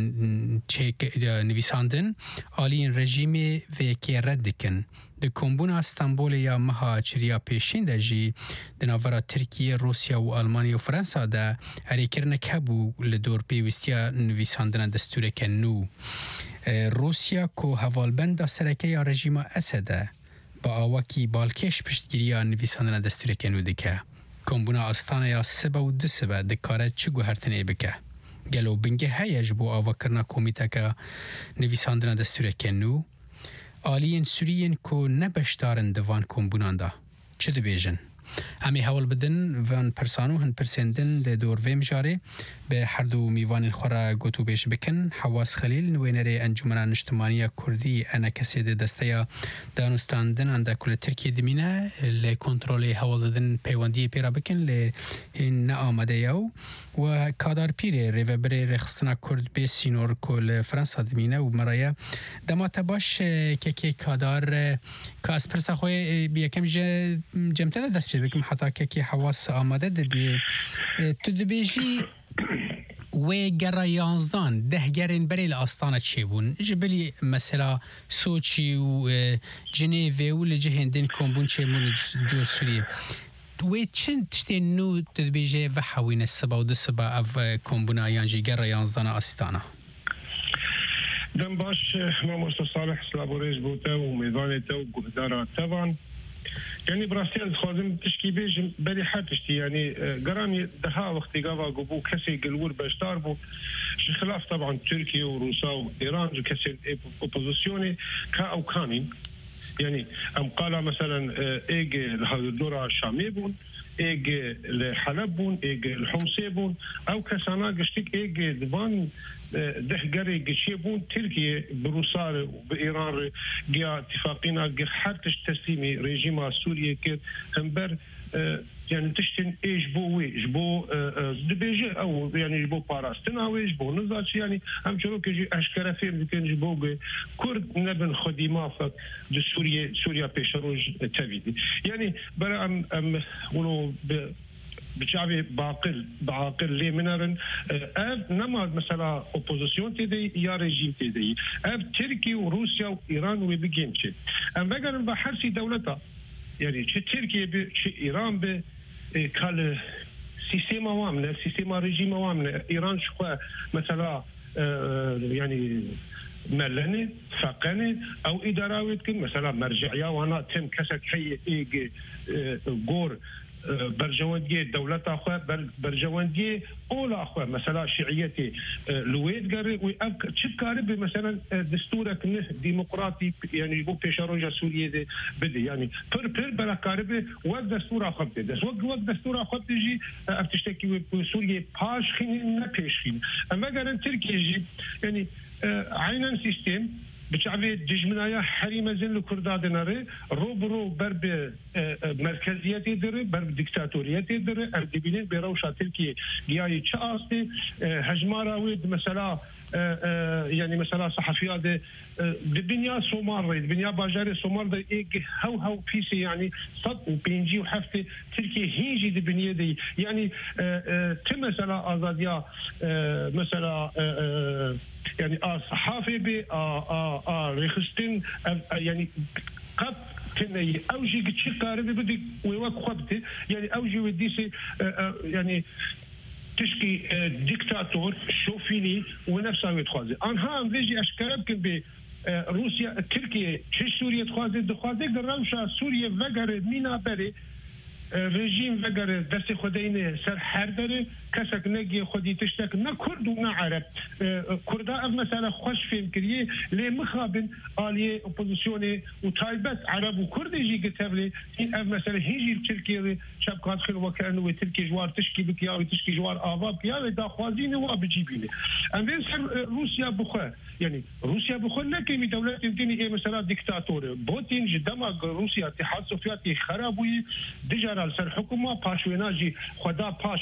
چه نویساندن آلین رژیم و که رد دکن د کمبونا استانبول یا مها چریا پیشین ده جی دناورا ترکیه روسیا و آلمانیا و فرانسا ده هریکرنه کبو لدور پیوستیا نویساندن دستور کنو روسیا کو حوالبند سرکه یا رژیم اسده با آواکی بالکش پشتگیری نویساندن دستور کنو دکه کمبونا استانه یا سبا و دو سبا دکاره چگو هرتنه بکه گلو بنگه هیج بو آواکرنا کمیته که نویساندن دستور کنو آلین سوریین کو نبشتارن دوان کمبوناندا چه دبیجن امی حول بدن وان پرسانو هن پرسندن ده دور ویم جاره به هر دو میوان خورا گوتو بیش بکن حواس خلیل نوینره انجمنان اجتماعی کردی انا کسی ده دسته دانستاندن انده کل ترکیه دمینه لی کنترول حول دن پیواندی پیرا بکن لی هن آمده یاو و کادار پیره ریو بره رخصتنا کرد به سینور کل فرانسا دمینه و مرایه دمات باش که که کادار که از پرسا خوی بیکم جمته دست بی بکم حتی که که حواس آمده ده بی تو دبیجی و گره یانزدان ده گرین بری لآستانه چی بون جبلی مثلا سوچی و جنیوه و لجه هندین کمبون چی بون دور سوریه وچن تشتي نو تدبيجي وحوين السبا ودسبا اف كومبونا يانجي قرر يانزانا استانا دم باش مامورسا صالح سلابوريز بوتا وميزانيتا وقهدارا طبعا يعني براسيل خازم تشكي بيج بري حتشتي يعني قراني دها وقت قاوا قبو كسي قلور باشتار بو خلاف طبعا تركيا وروسيا وايران كسي اوبوزيسيوني كا او كانين يعني ام قال مثلا ايجي الدورة الشامي بون ايجي الحلب بون ايجي الحمصي بون او كسانا قشتك ايجي دبان ده قري قشيبون تركيا بروسار وبإيران جاء اتفاقنا جاء حتى تسليمي ريجيم سوريا كده همبر يعني تشتن ايش بو ويش بو دبيجي او يعني جبو باراستنا ويش بو نزاتش يعني هم شروع كجي اشكرا فيلم كان جبو كرد نبن خديمة فك دو سوريا سوريا بيشروج تفيدي يعني برا ام ام ولو بشعبي باقل بعاقل لي منارن اب نماز مثلا اوبوزيسيون تدي يا ريجيم تدي اب تركيا وروسيا وايران وبيجينشي ام بقى بحرسي دولتها يعني شي تركيا شي ايران ب كال سيستم وامن سيستم ريجيم وامن ايران شو مثلا يعني ملني فقني او ادارات مثلا مرجعيه وانا تم كسك حي ايجي غور برجواندي دولة أخوة برجواندي أول أخوة مثلا شيعيتي لويد قري وأب شكاري بمثلا دستورك نه ديمقراطي يعني يبو بيشاروجا سوريا بدي يعني بر بر بلا كاربي وقت دستور أخوة بدي وقت وقت دستور أخوة تجي أبتشتكي سوريا باش خين نبيش خين أما قرن تركيا يجي يعني عينا سيستم بشعبي دجمنايا حريمة زين الكرداد ناري روب رو برب مركزياتي دري برب ديكتاتورياتي دري اردبينين بروشا تركيا جاي تشاستي هجمارا ويد مثلا يعني مثلا صحفيات الدنيا سومار الدنيا باجاري سومار ده إيه هو هو بيسي يعني صد وبينجي وحفتي تركيا هيجي الدنيا دي يعني تم مثلا أزاديا مثلا يعني صحافي بي ريخستين يعني قد تني أوجي كتشكار بدي ويوك خبتي يعني أوجي وديسي يعني تشكي ديكتاتور شوفيني ونفسه يتخاذي أنها بيجي أشكال يمكن ب روسيا تركيا تش سوريا تخاذي تخاذي الروشة سوريا فجر مينا بري رژیم وگر دست خودین سر هر داره کسک نگی خودی تشتک نه کرد و نه عرب کردا اف مثلا خوش فهم کریه لی مخابن آلیه اپوزیسیون و تایبت عرب و کرد جی گتبلی این اف مثلا هیجی ترکیه شب قاد خیل وکانو و ترکی جوار تشکی بکیا و تشکی جوار آوا بکیا و داخوازین و بجیبینه ام بین سر روسیا بخواه يعني روسيا بخل لك من دولات الدنيا مثلا ديكتاتور بوتين جدما روسيا اتحاد سوفيتي خرابوي دجال سر حكومه باشويناجي خدا باش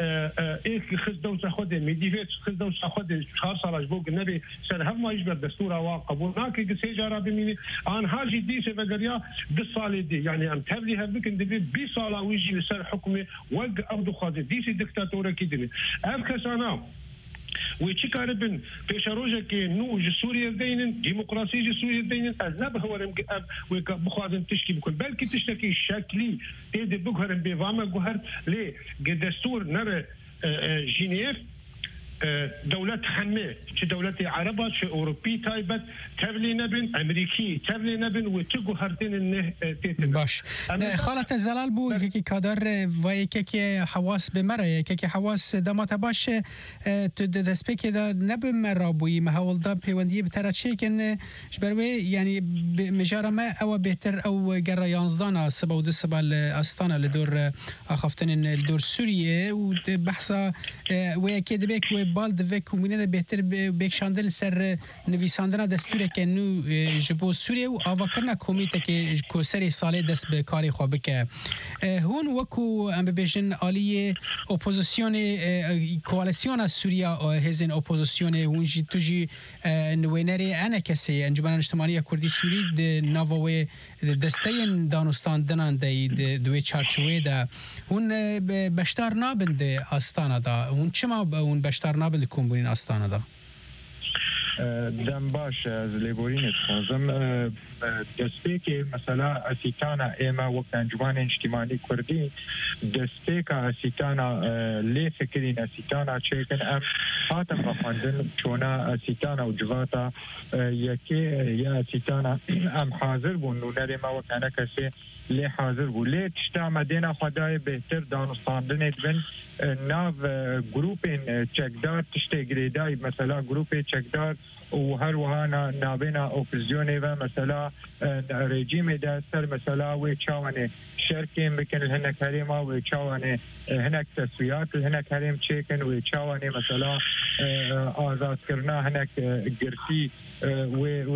ايك خز دوله خد ميديفيت خز دوله خد چهار سال بوق نبي سر هم ما يجبر دستور وا قبولناك سيجاره بميني ان هاجي دي سفغريا دي سال دي يعني ام تبلي هبكن دي بي سال ويجي سر حكومه وق او دخاز دي سي ديكتاتور كيدني ام كسانا ويشي كاربن فيش روجا كي نو جسوريا دينن ديمقراطية جسوريا دينن أذنب هو رم أب وبخادم تشكي بكل بلكي تشتكي شكلي تيد بكهرم بفاما جهر ليه دستور نرى جنيف دولة حماة شو دولة عربة شو أوروبي تايبت تبلي نبن أمريكي تبلي نبن وتجو هرتين إنه تيتم باش خالة الزلال بو كي كادر ويا كي حواس بمرة كي حواس دمات باش تدسبك كذا نب مرة بوي ما هو الضب هوندي بترى شيء كن شبروي يعني مجرى ما أو بهتر أو جرى ينزانا سبا ودس سبا الأستانا لدور أخفتن الدور سوريا وبحثا ويا كده بيك بالد وک ومینه بهتر بکشاندن سر نویساندن دستور که نو جبو سوریه و آواکرنا کمیته که کوسری ساله دست به کاری خواب که هون وکو ام ببیشن آلی اپوزیسیون کوالیسیون سوریا هزین اپوزیسیون هون جی توجی نوینری انا کسی انجمن اجتماعی کردی سوری د ناوی دستین دانستان دنان دی دوی چارچوبه دا هون بشتار نابند آستانه دا هون چما اون بشتار نابند کومبونین آستانه دا دم باش از لیبورین اتخوزم دسته که مثلا اسیتانا ایما وقت انجمان اجتماعی کردی دسته که اسیتانا لی فکرین اسیتانا چیکن ام حاتم بخواندن چونا اسیتانا و جواتا یکی یا اسیتانا ام حاضر بون نونر ما وقت انا کسی لی حاضر بو لی تشتا مدینه خدای بهتر دانستاندن ادبن ناو گروپین چکدار تشتی گریدای مثلا گروپ چکدار و هر وهانا نابینا اپوزیونه و مثلا رژیم ده سر مثلا و چاوانه شرکیم بکن هنک هریم و چاوانه هنک تسویات هنک هریم چیکن و چاوانه مثلا آزاد کرنا هنک گرسی و و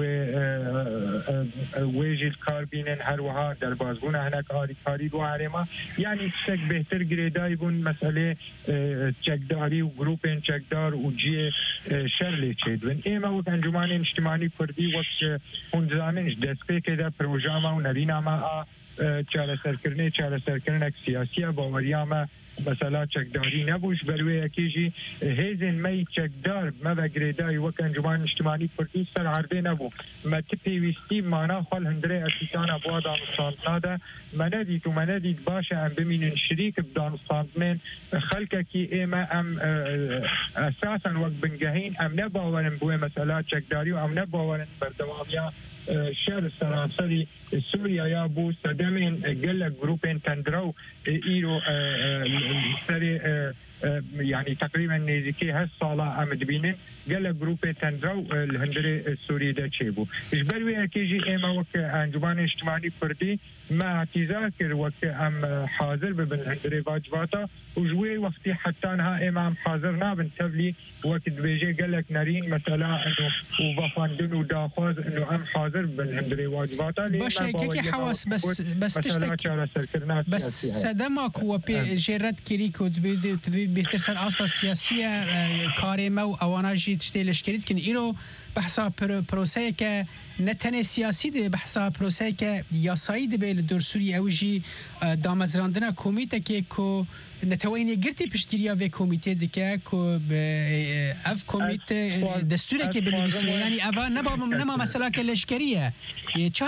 ویجل کاربینن هر وها در بازگون هنک آری کاری دو هریما یعنی چک بهتر گریدای بون مسئله چکداری و گروپ چکدار و جی شرلی چید ون ایما وقت انجمان اجتماعی کردی وقت اونزانش دسته که در پروژاما و نبینا ما چاره سرکرنه چاره سرکرنه سیاسی باوریاما مثلا چکداری نبوش بلوی اکیجی هیزن می چکدار ما بگریدای وقت انجمان اجتماعی کردی سر عرضه نبو ما تپیویستی مانا خال هندره اسیتان ابوا دانستان ده ما ندید و ما ندید باشه ام بمینن شریک بدانستان خلقه کی ایما ام اساسا وقت بنگهین ام نباورن بوی مثلا چکداری و ام نباورن بردوامیا شهر سراسری سوریا یا بو صدمین گل گروپین تندرو ایرو سری يعني تقريبا نزيكي هالصالة أمد بينن قال جروب تندرو الهندري السوري ده شيبو إجباري كيجي إما وك أنجمان اجتماعي فردي ما اعتذاكر وك أم حاضر ببن الهندري واجباتا وجوي وقتي حتى أنها إما أم حاضر نابن تبلي وقت بيجي قال لك نارين مثلا إنه وبفندن وداخوز إنه أم حاضر بالهندري واجباتا باش كيكي حواس بس بس تشتكي بس صدمك وبيجرد كريكو تبي بهتر سر اصلا سیاسیه کاری ما و اواناجی تشتیلش کرد که اینو بحثا پروسه که نتنه سیاسی ده بحثا پروسه که یاسایی ده به دور سوری اوجی دامزراندنا کمیته که کو نتوینی گرتی پشتگیری و کمیته دکه کو اف کمیته دستوره که بنویسه یعنی اوا نبا نما مسئله که لشکریه چه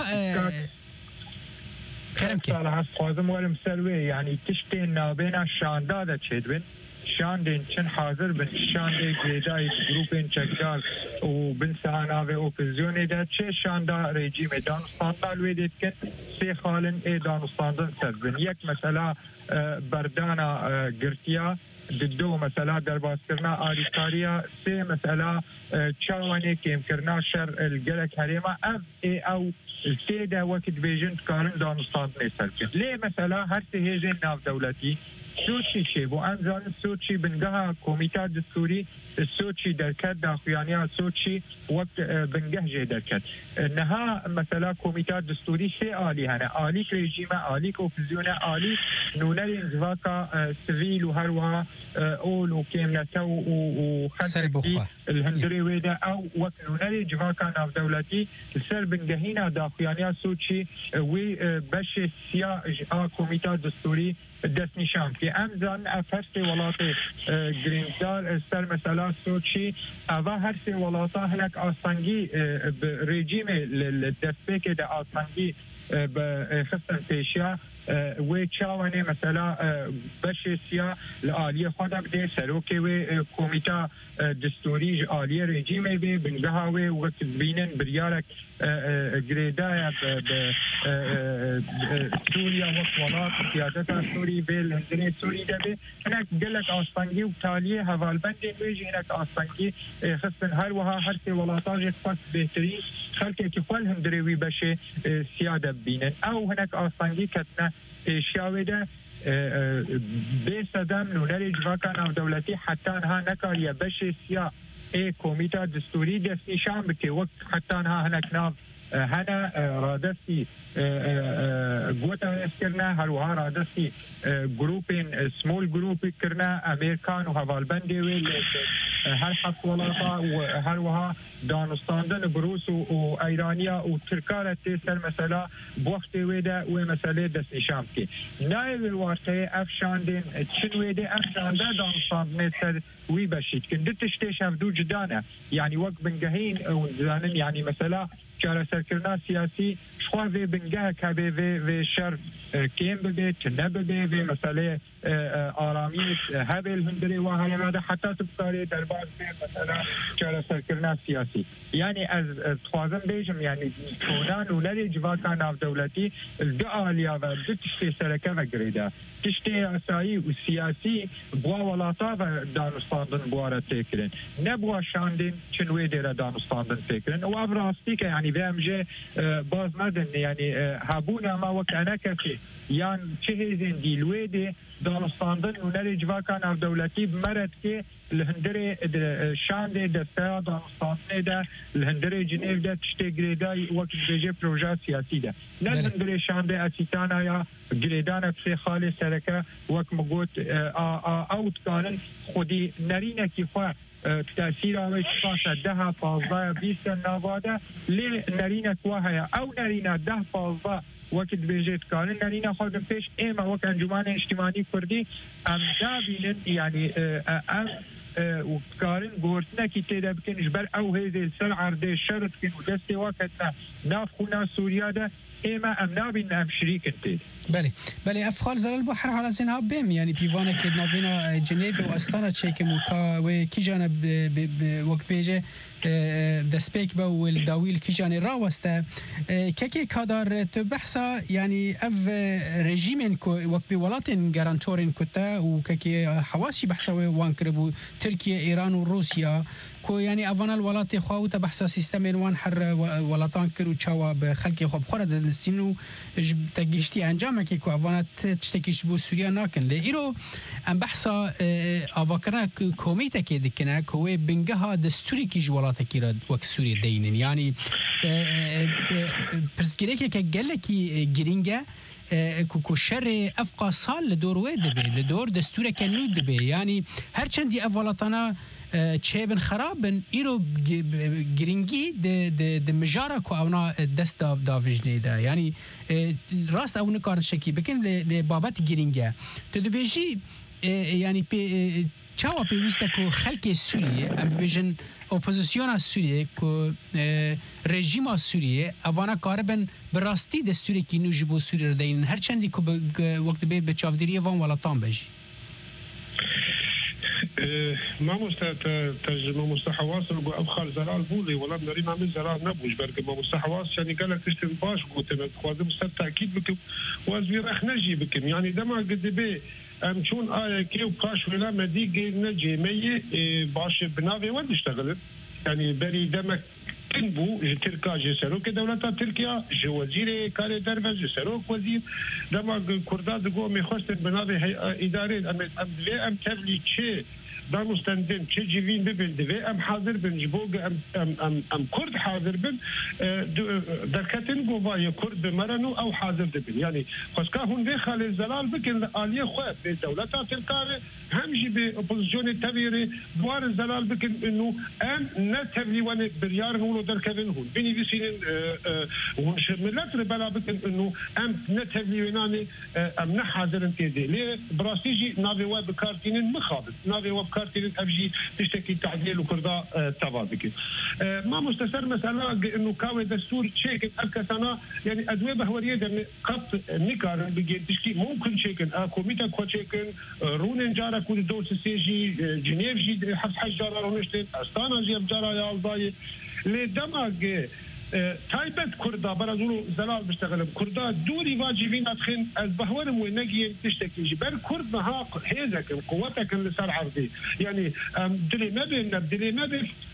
کرم که حالا خوازم ولم سلوی یعنی تشتین نابینا شانداده چید بین شاندين چن حاضر بن شاندي جداي جروبين چكدار و بن سانا و اوبوزيون ده چه شاندا رژیم دانستان الویدت کن سه خالن ای دانستان سر بن یک مثلا بردانا گرتیا دو مثلا در باز کرنا آریکاریا سه مثلا چاوانی کم کرنا شر الگلک هریما ام ای او سه ده وقت بیجن کارن دانستان نیسر کن لی مثلا هر سه هیجن ناو دولتی سوچی چه بو انزان سوچی بنگاه کمیته دستوری سوچی درکت داخویانیا سوچی وقت بنگاه جه درکت نها مثلا کمیته دستوری سه آلی هنه آلی رژیم آلی اپوزیون آلی نونر انزواکا سویل و هروا اول و کمنتا و خلقی الهندری ویده او وقت نونر جواکا ناف دولتی سر بنگهینا داخویانیا سوچی وی بش سیا کمیته دستوری دست نشان که امزان افرست ولات گریندار سر مثلا سوچی اوا هر سه ولاتا هنک آسانگی رژیم دسته که ده آسانگی به خصن پیشیا و چاوانه مثلا بشسیا لآلیه خدا بده سروکه و کمیته دستوری آلیه رژیم بی بنگاه و وقت بینن بریارک گریدای به سوریا وقت ولات سیاست سوری بیل هندنی سوری ده بی هنک گلک آسانگی و تالیه حوالبند ویجی هنک آسانگی خصن هر وها هر سی ولاتا جت فاس بهتری خلقه که خال هندروی بشه سیاده بینن او هنک آسانگی کتنه پیشیاوی ده به صدم نونر جواکا ناو دولتی حتی انها نکاریه بشه سیا ای کمیته دستوری دست نشان بکه وقت حتی انها هنک ناو هنا رادسي قوتها نسكرنا هلوها رادسي جروبين سمول جروب كرنا أمريكان وهفالبندي ويل هل حق ولاطا وهلوها دانستاندن بروس وإيرانيا وتركارة تيسر مثلا بوقت ويدا ومسألة دس نشامكي نايل الواقع أفشاندين تشنويدا أفشاندا دانستاندن سر ويبشيت كندت تشتيش هفدو جدانا يعني وقت بنجهين ونزانن يعني مثلا كارا سركرنا سياسي شخوة بنجه كبه في شر كيم ببيت نببه في مسألة آرامی هبل هندری و هایماده حتی تبصاری در بعض مثلا كارا سركرنا سياسي يعني از تخوازم بيجم يعني كونان ولري جواكا ناف دولتي الدعاليا و دتشتي سركة و قريدا تشتي اسایی و سياسي بوا ولاتا و دانستاندن بوارا تكرن نبوا شاندن چنوي ديرا دانستاندن تكرن و ابراستی که يعني بامجه باز مدن يعني هابونا ما وكأنا كفي يعني چه هزين ديلوي دي دانستاندن ونري جواكا ناف دولتي بمرد که الهندري شان دي دستا دانستان ده الهندري جنيف ده تشتي جريدا وقت بيجي بروجا سياسي ده لا الهندري شان دي اسيتانا يا جريدانا في خالي سركه وقت مقوت اوت كانن خودي نرينا كيفا تأثير على شخص ده فاضة بيست نواده لي نرينا كواها أو نرينا ده فاضة وقت بيجيت كان نرينا خودم فيش إما وقت أنجمان اجتماعي كردي أم دابين يعني أم وكارن قورتنا كي تيدا بكن جبر أو هذه السلعة دي شرط كن ودستي وقتنا نافخونا سوريا ده إما أم نابين أم شريك انتيد بله بله افخال زلال بحر حالا زنها بیم یعنی پیوانه که نوینا جنیف و استانه چیکم و که کی جانب وقت بیجه دسپیک با والداویل کی جانب راوسته که که کادر تو بحثا یعنی اف رژیمن کو وقت بی ولاتن گارانتورن کتا و که که حواسی بحثا وان کربو ترکیه ایران و روسیا کو یعنی اوان الولات خو ته بحث سیستم وان حر ولاتان کرو چاوا به خلق خو بخوره د سینو تگشتي انجام کی کو اوان تشتکیش بو سوریا ناکن له ایرو ام بحثا اواکرا کمیته کې دکنه کوې بنګه دستوري کی جولات کی رد وک سوریا دینن یعنی پرسګری کې ګل کی ګرینګه کوکو شر افقا سال لدور ويدبي لدور دستور كنو دبي يعني هر چندي اولاتنا چهبن خرابن ایرو گرینگی د د د مجاره کو اونا دست اف داوجنی ده یعنی راست او نکار شکی بکن ل بابت گرینگه تو دبیجی یعنی چاوا پیوسته کو خلک سوریه ام بجن اپوزیسیون سوریه کو رژیم سوریه اوانا کاربن براستی دستوری کی نو جبو سوریه دین هر چندی کو وقت به بچافدری وان ولا تام بجی ما مست ترجمة مستحواس رجو أبخال زلال بولي ولا بنري ما من زلال نبوش برك ما مستحواس يعني قال لك تشتم باش قلت أنا خوازم مست تأكيد بكم وازبير أخ نجي بكم يعني دما قد بي أم شون آية كي وقاش ولا مديق نجي مي باش بنافي وين اشتغلت يعني بري دمك كنبو تركيا جسروك دولة تركيا جو وزير كاري دربز جسروك وزير دما كرداد قو ميخوست بنافي إدارين أم أم ليه أم تبلي شيء دا مستندن چه جیوین ببین دوی ام حاضر بن جبوگ ام ام ام ام کرد حاضر بن درکتن گوبای کرد بمرنو او حاضر بن يعني خسكا هون في خالد زلال بكن آلية خوات بدولة تلقاري همجي بأوبوزيسيون تبيري بوار زلال بكن انه ام نتبلي وانا بريار نولو دركتن هون بيني بيسين هون شملات ربلا بكن انه ام نتبلي ويناني ام نحاضر انتدي ليه براسيجي نافي واب كارتين مخابط نافي واب كارتين ابجي تشتكي تعديل وكردا تبادك ما مستسر مسألة انه كاوي دستور تشيك اكسنا يعني ادويه بهوريه در قط نكار بيجي تشكي ممكن تشيكن كوميتا كو تشيكن رونن جارا كود دول سيجي جنيف جي حفظ حج جارا رونشتين استانا جي جارا يا الباي لدماغ تايبت كردا برازولو زلال بشتغل كردا دوري واجبين ادخن از بهورم ونجي تشتكي جبر كرد نها هيزك قوتك اللي صار عرضي يعني دلي ما بين دلي ما بين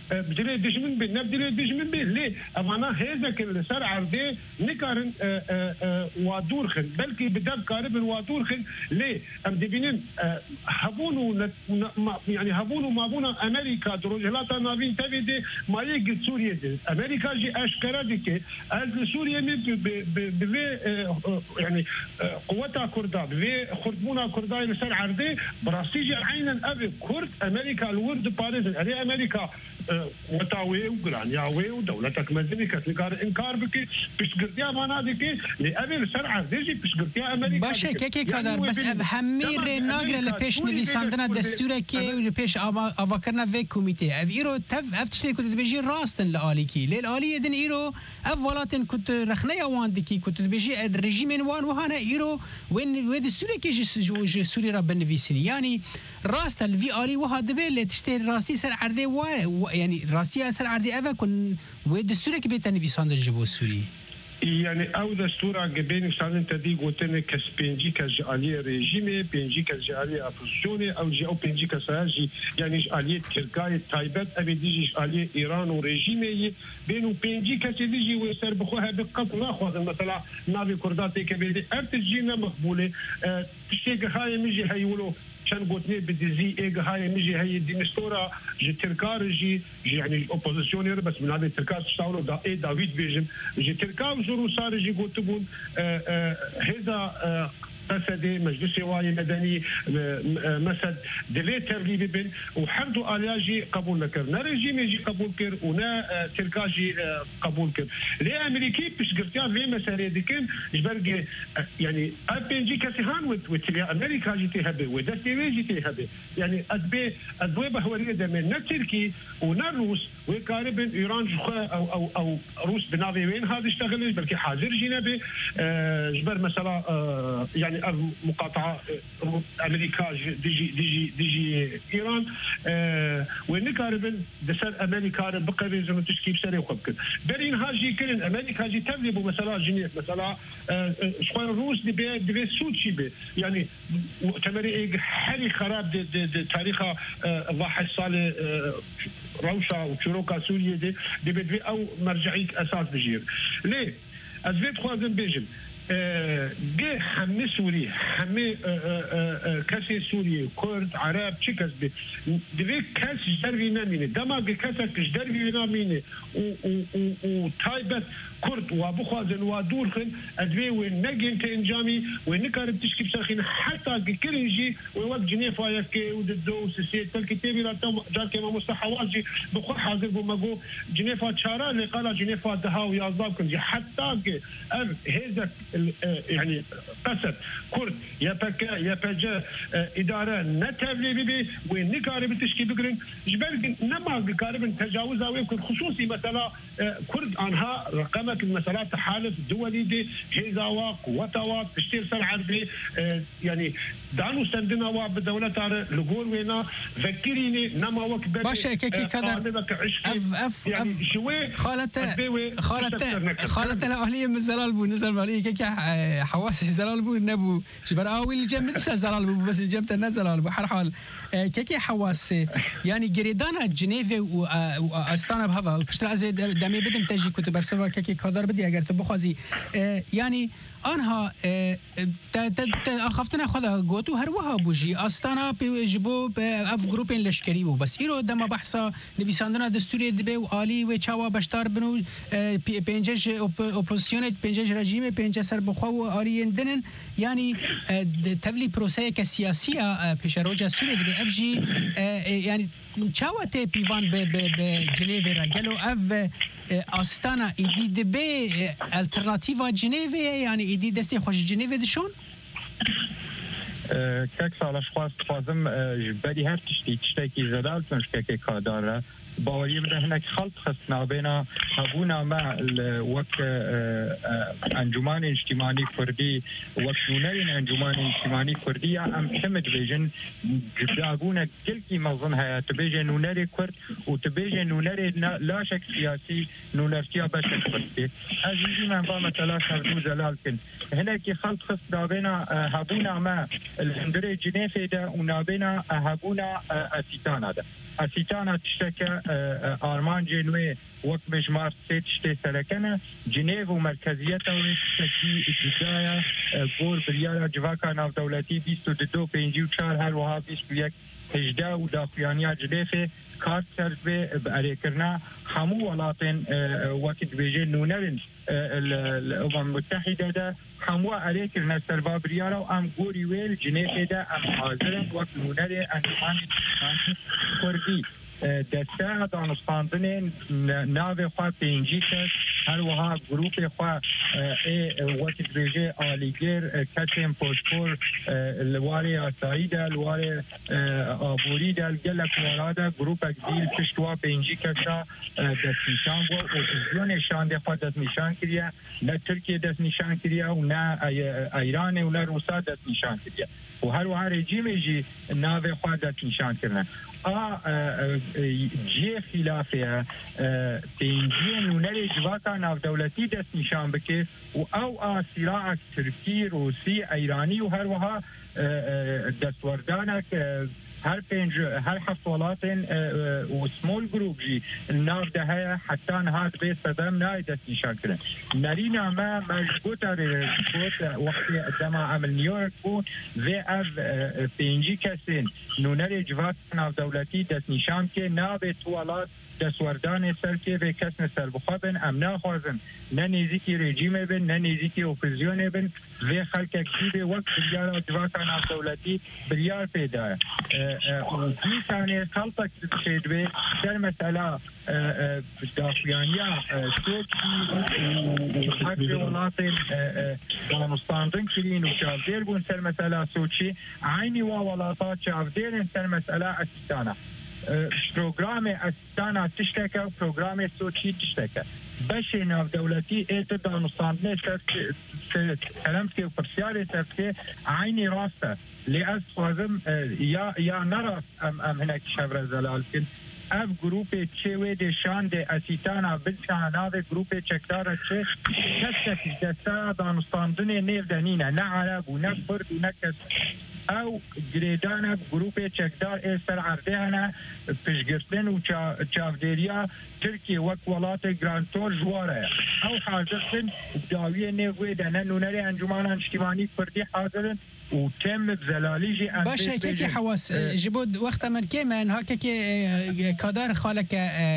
بدري دجمن بين نبدري دجمن بين ليه أمانا هذا كل سر عرضه نكارن وادور خن بلكي بدأ كارب وادور خن ليه أم دبينين هبونو يعني هبونو ما بونا أمريكا دروجلاتا نابين تبدي ما يجي سوريا دي أمريكا جي أشكرا ديك از سوريا من ب يعني قوتها كردا ب خردمونا كردا يسر عرضه براسيجي عينا أبي كرد أمريكا الورد باريس هذه أمريكا وتاوي وقران ياوي ودولتك مدني كتلقار إنكار بك بشقرتيا مانا ديك لأبي السر عرضه جي بشقرتيا أمريكا باشه كيكي كادر بس همير ناقر لبيش نویساندنا دستور که و لبيش آواکرنا في کمیته اف ایرو تف افتشتی کد بيجي راستن لآلی کی لیل آلی دن ایرو اف ولاتن کد رخنه وان دکی کد بيجي الرژیم وان وهانا ایرو وين و دستور که جي سوري را بنویسنی يعني راست الفي آلی وها دبه لتشتي راستي سر عرضه و يعني راستي سر عرضه اف كن و دستور که بيتا نویساندن جبو سوري يعني او دستور جبين شان تدي قلتنا كسبنجي كجاليه ريجيمي بنجي كجاليه ابوزيشني او جي او بنجي كساجي يعني جاليه تركيا تايبت ابي ديجي جاليه ايران وريجيمي بينو بنجي كتديجي ويسر بخوها بقط ناخذ مثلا نافي كرداتي كبيدي ارتجينا مقبوله تشتي هاي ميجي هيولو كان قلتني بديزي إيه هاي ميجي هاي دينستورا جي تركار جي يعني أوبوزيسيونير بس من هذا تركار تشتغلوا دا إيه داويد بيجم جي تركار زورو صار جي قلت بون هذا مسد مجلس واي مدني مسد دلي ترغيب بن وحمدو الياجي قبول لكر نا ريجيم يجي قبول كر ونا تركاجي قبول كر لي امريكي باش قرتيا في مسائل ديكن جبرجي يعني ابنجي كتهان وتلي امريكا جي تهبي ودستي جي تهبي يعني ادبي ادبي بهوريه من تركي ونا روس وقارب ايران او او او روس بنافي وين هذا اشتغل بلكي حاضر جينا به جبر مثلا يعني مقاطعه امريكا ديجي ديجي ديجي ايران أه ونكاربن دسر امريكا بقى بيزنو تشكيب سري وخبكن برين هاجي كلن امريكا جي تبلي مثلا جنيت مثلا شويه روس دي بي دي سوتشي بي يعني تمري حالي خراب دي, دي, دي تاريخ ضاحي صالح روشا وشروكا سوريا دي دي بدي او مرجعيك اساس بجير ليه ازيد خوازن بيجن جه همه سوری همه کسی سوری کرد عرب چی کس بی دوی کس جدروی نمینه دما گه کس کش جدروی نمینه و تایبت کرد و بخوازن و دور خن ادوی و نگین که انجامی و نکارب تشکی بسرخین حتی که کرنجی و وقت جنیفا یکی و دو و سیسیت تلکی تیبی را تم جار که ما مستحواز جی بخور حاضر بو مگو جنیفا چارا لقالا جنیفا دها و یازداب کنجی حتی که ام هزک يعني قصد كرد يا بكا يا بجا إدارة نتابلي ببي وين نكارب تشكي بقرن جبل نما قارب تجاوزها ويمكن خصوصي مثلا كرد عنها رقمك المسألة تحالف دولي دي هزاوا قوتوا تشتير سر عربي يعني دانو سندنا وبدولة لقول وينا ذكريني نما وقت باشا كيكي كدر اف اف اف شوي خالته خالته خالته الأهلية من زلال بو نزل مالي كيكي حواسي زلال بو نبو جبر آوي الجم نسا زلال بو بس الجم تنا زلال بو حر حال كيكي حواسي يعني جريدانا جنيفي واستانا بهذا بشتر ازي دمي بدم تجي كنت برسوا كيكي كادر بدي اگر تبخوازي يعني آنها خفتنا خدا گوتو هر وها بوجی استانا پیجبو اف گروپین لشکری بو بس ایرو دما بحثا نویساندنا دستوری دبه و عالی و چاوا بشتار بنو پنجش اپوزیسیون پنجش رژیم پنج سر بخوا و عالی دنن يعني تفلي بروسيك السياسية بشروجة سوريا دبي اف جي يعني چاوته پیوان به به جنیو را گلو اف استانا ایدی دبی الترناتیوا جنیو یعنی ایدی دستی خوش جنیو دشون کاک سالش خواست خوازم جبری هر تشتی تشتی که زدال تنش که کاداره باوری بده هنک خلط خصنا بينا هبونا مع وك انجمان اجتماعي كردي وكنونين انجمان اجتماعي كردي ام حمد بيجن جابونا كلكي مظنها تبيجن نونري كرد وتبيجن نونري لا شك سياسي نونرتيا بشك كردي هذه من مثلا شردو زلالكن هناك خلط خصنا بينا هبونا مع الهندري جنيفه ده ونابنا هبونا اسيتانا ده اسيتانا تشتكى ارمان جنوي وقت مجمار سيت شتي سلكنا جنيف ومركزيتها وتشتكي اتجاه بور بريالا جواكا ناف دولتي بيستو دو بينجي وشار هر وها بيستو يك هجده وداخوانيا جنيفه کارت کرد به برای کردن همو ولاتن وقت بیجه نونرن الامم المتحده ده همو علیه کردن سربا بریارا و ام گوری ویل جنیفه ده ام حاضرن وقت نونر انجمان کردی دسته دانستاندن ناو خواه پینجی کس هر وها گروپ خواه وقت بیجه آلیگر کسیم پوشپور لواره آسایی ده لواره آبوری ده گلک وارا گروپ اگزیل پشتوا پینجی کسا دست نشان بود اپوزیون شانده خواه دست نشان کریه نه ترکیه دست نشان کریه و نه ایران و نه روسا دست نشان کریه و هر وها رژیم جی ناو خواه دست نشان کرنه آ جی خلافه تینجی نونر جواتا ناو دولتی دست نشان بکه و او آ صراع ترکی روسی ایرانی و هر وها دستوردانک هر پنج هر هفت ولاتن و سمول گروپ جی ناو ده حتی هات به صدام نای دست نشان کرن نرینا ما مجبوط اره وقتی دما عمل نیویورک بود و از پنجی کسین نونر جوات ناو دولتی دست نشان که ناو توالات دستوردان سر که به کس نسر بخوابن ام نخوازن نه نیزیکی رژیم بن نه نیزیکی اپوزیون بن و خلق اکتیب وقت بریار جواکان آف دولتی بریار پیدا و دی ثانیه خلطه شد به در مسئله داخویانیا سوچی و حق ولات دانستاندن کرین و چافدیر بون سر مسئله سوچی عینی و ولاتات چافدیر سر مسئله اسیستانه پروگرام اسیستانه تشتکه و پروگرام سوچی تشتکه بشه ناو دولتی ایت دانستاندنه سلمسکی و پرسیار سرسکی عینی راسته لی از خوازم یا یا نراست ام ام هنک شبر زلال کن اف گروپ چه وید شان ده اسیتانا بلشان ناو گروپ چکدار چه کس کسی دستا دانستاندنه نیو دنینه نه عرب و نه فرد و نه کس او گریدان گروپ چکدار ایستر عرده هنه پشگرتن و چافدیریا ترکیه وک ولات گرانتور جواره او حاضرتن داویه نیوی دنه نونر انجمان اجتماعی کردی حاضرن و تم بزلالی جی باشه که که حواس جبود وقت من که من ها که که کادر خالک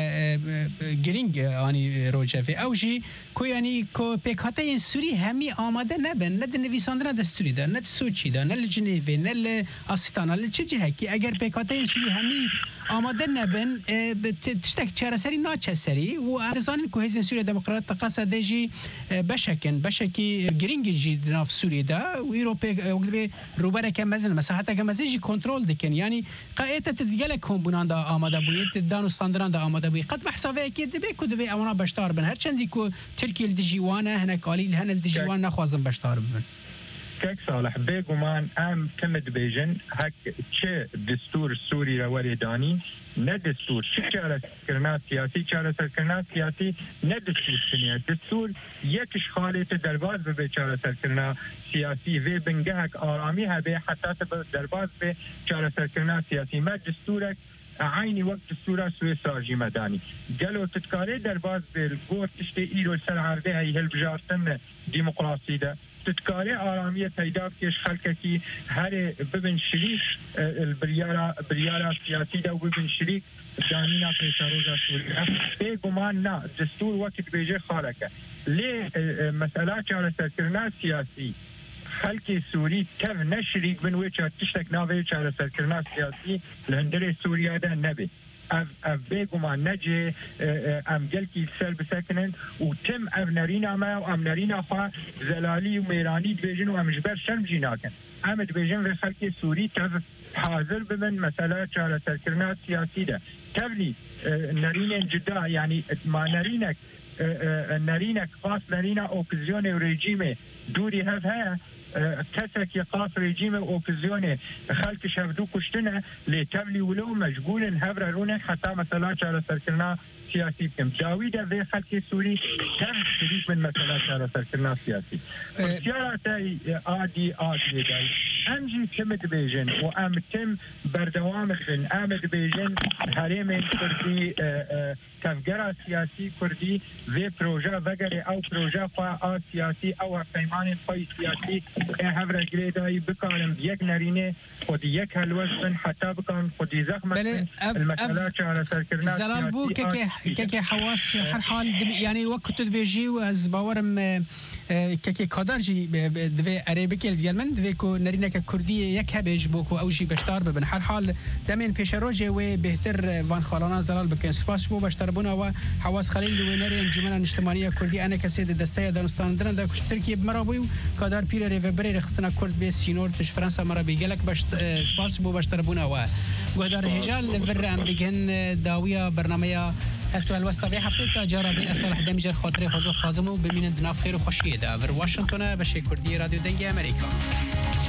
گرینگ آنی روجفه او جی کو یعنی کو پیکاته این سوری همی آماده نبن نه نویساندن دستوری ده نه سوچی ده نه جنیو نه آسیتانا نه چه جهه که اگر پیکاته این سوری همی آماده نبن تشتک چهار سری ناچه سری و ارزان که هزین سوری دموکرات تقصد دیجی بشکن بشکی گرینگ جی ناف سوری ده و ایروپی روبره که مزن مساحت که مزیجی کنترل دکن یعنی قایت تدگلک هم بنان دا آماده بوید دانستاندران دا آماده بوید قد بحثاوه اکید دبی که دبی اونا بشتار بن هرچندی که ترکیه الدجیوانه هنه قالیل هنه الدجیوان نخوازم بشتار بن كيك صالح بيغمان ام كمد بيجن هك چه دستور سوري روالي داني نه دستور چه چاره سرکرنا سیاسی چاره سرکرنا سیاسی نه دستور سنیه دستور یکش خالت درباز به چاره سرکرنا سیاسی و بنگهک آرامی هبه حتی درباز به چاره سرکرنا سیاسی ما دستورک عینی وقت دستور سوی ساجی مدانی گلو تتکاری درباز به گوت اشتی ایرو سر عرده هی هل بجارتن ديمقراطي ده تتكاري آرامية تيداب كيش خلقكي هر ببن شريك البريارة بريارة سياسي ده وببن شريك دانينا پیشاروزا سوريا بي گمان نا دستور وقت بيجي خالقه ليه مسألة چاره سرکرنا سياسي خلق سوري كيف نشريك بن ويچا تشتك ناوي چاره سرکرنا سياسي لهندر سوريا ده نبي اف اف بيگمان نجي ام گلكي سر بسكنن وتم اف نرينا ما وام نرينا خوا زلالي وميراني بيجن وام جبر شرم جيناكن ام بيجن في خلق سوري كيف حاضر بمن مسألة چاره سرکرنا سياسي ده تبلي نرين جدا يعني ما نرينك نرينك خاص نرينا اوبزيون وريجيمي دوري هف هيا كسك يقاس ريجيم اوبزيون خلق شفدو كشتنا لتبلي ولو مجبول هبررون حتى مثلا على سركرنا سياسي كم جاويدا في خلق سوري كم شريك من مثلا على سركرنا سياسي سيارة عادي عادي داي امجی کمت بیجن و ام تم بردوام بن امد بیجن حریم کردی تفجر سیاسی کردی و پروژه وگر او پروژه خوا سیاسی او پیمان خواهی سیاسی هفره گریدایی بکارم یک نرینه خود یک هلوش بن حتی بکارم خودی زخم بن المسئله چهار سر کردن زلال بو که که حواس هر حال یعنی وقت بیجی و از باورم که که کادرجی دوی عربی دیگر من دوی کو نرینه که کردی یک هبج بو کو اوجی بشتار ببن هر حال دمن پیش روجه و بهتر وان خالانا زلال بکن سپاس بو بشتار بونا و حواس خلیل و نری انجمن اجتماعی کردی انا کسی دسته دانستان درن دا ترکیه مرابو کادر پیر ریوبری رخصنا کرد به سینور تش فرانسه مرابی گلک بشت سپاس بو بشتار بونا و گودار هجال ور ام بگن داویا برنامه هستو الوسطى في حفلة جاربي أصلح دمجر خاطري حضور خازمو بمين دناف خير وخشية دا في واشنطن بشي كردي راديو دنجي أمريكا.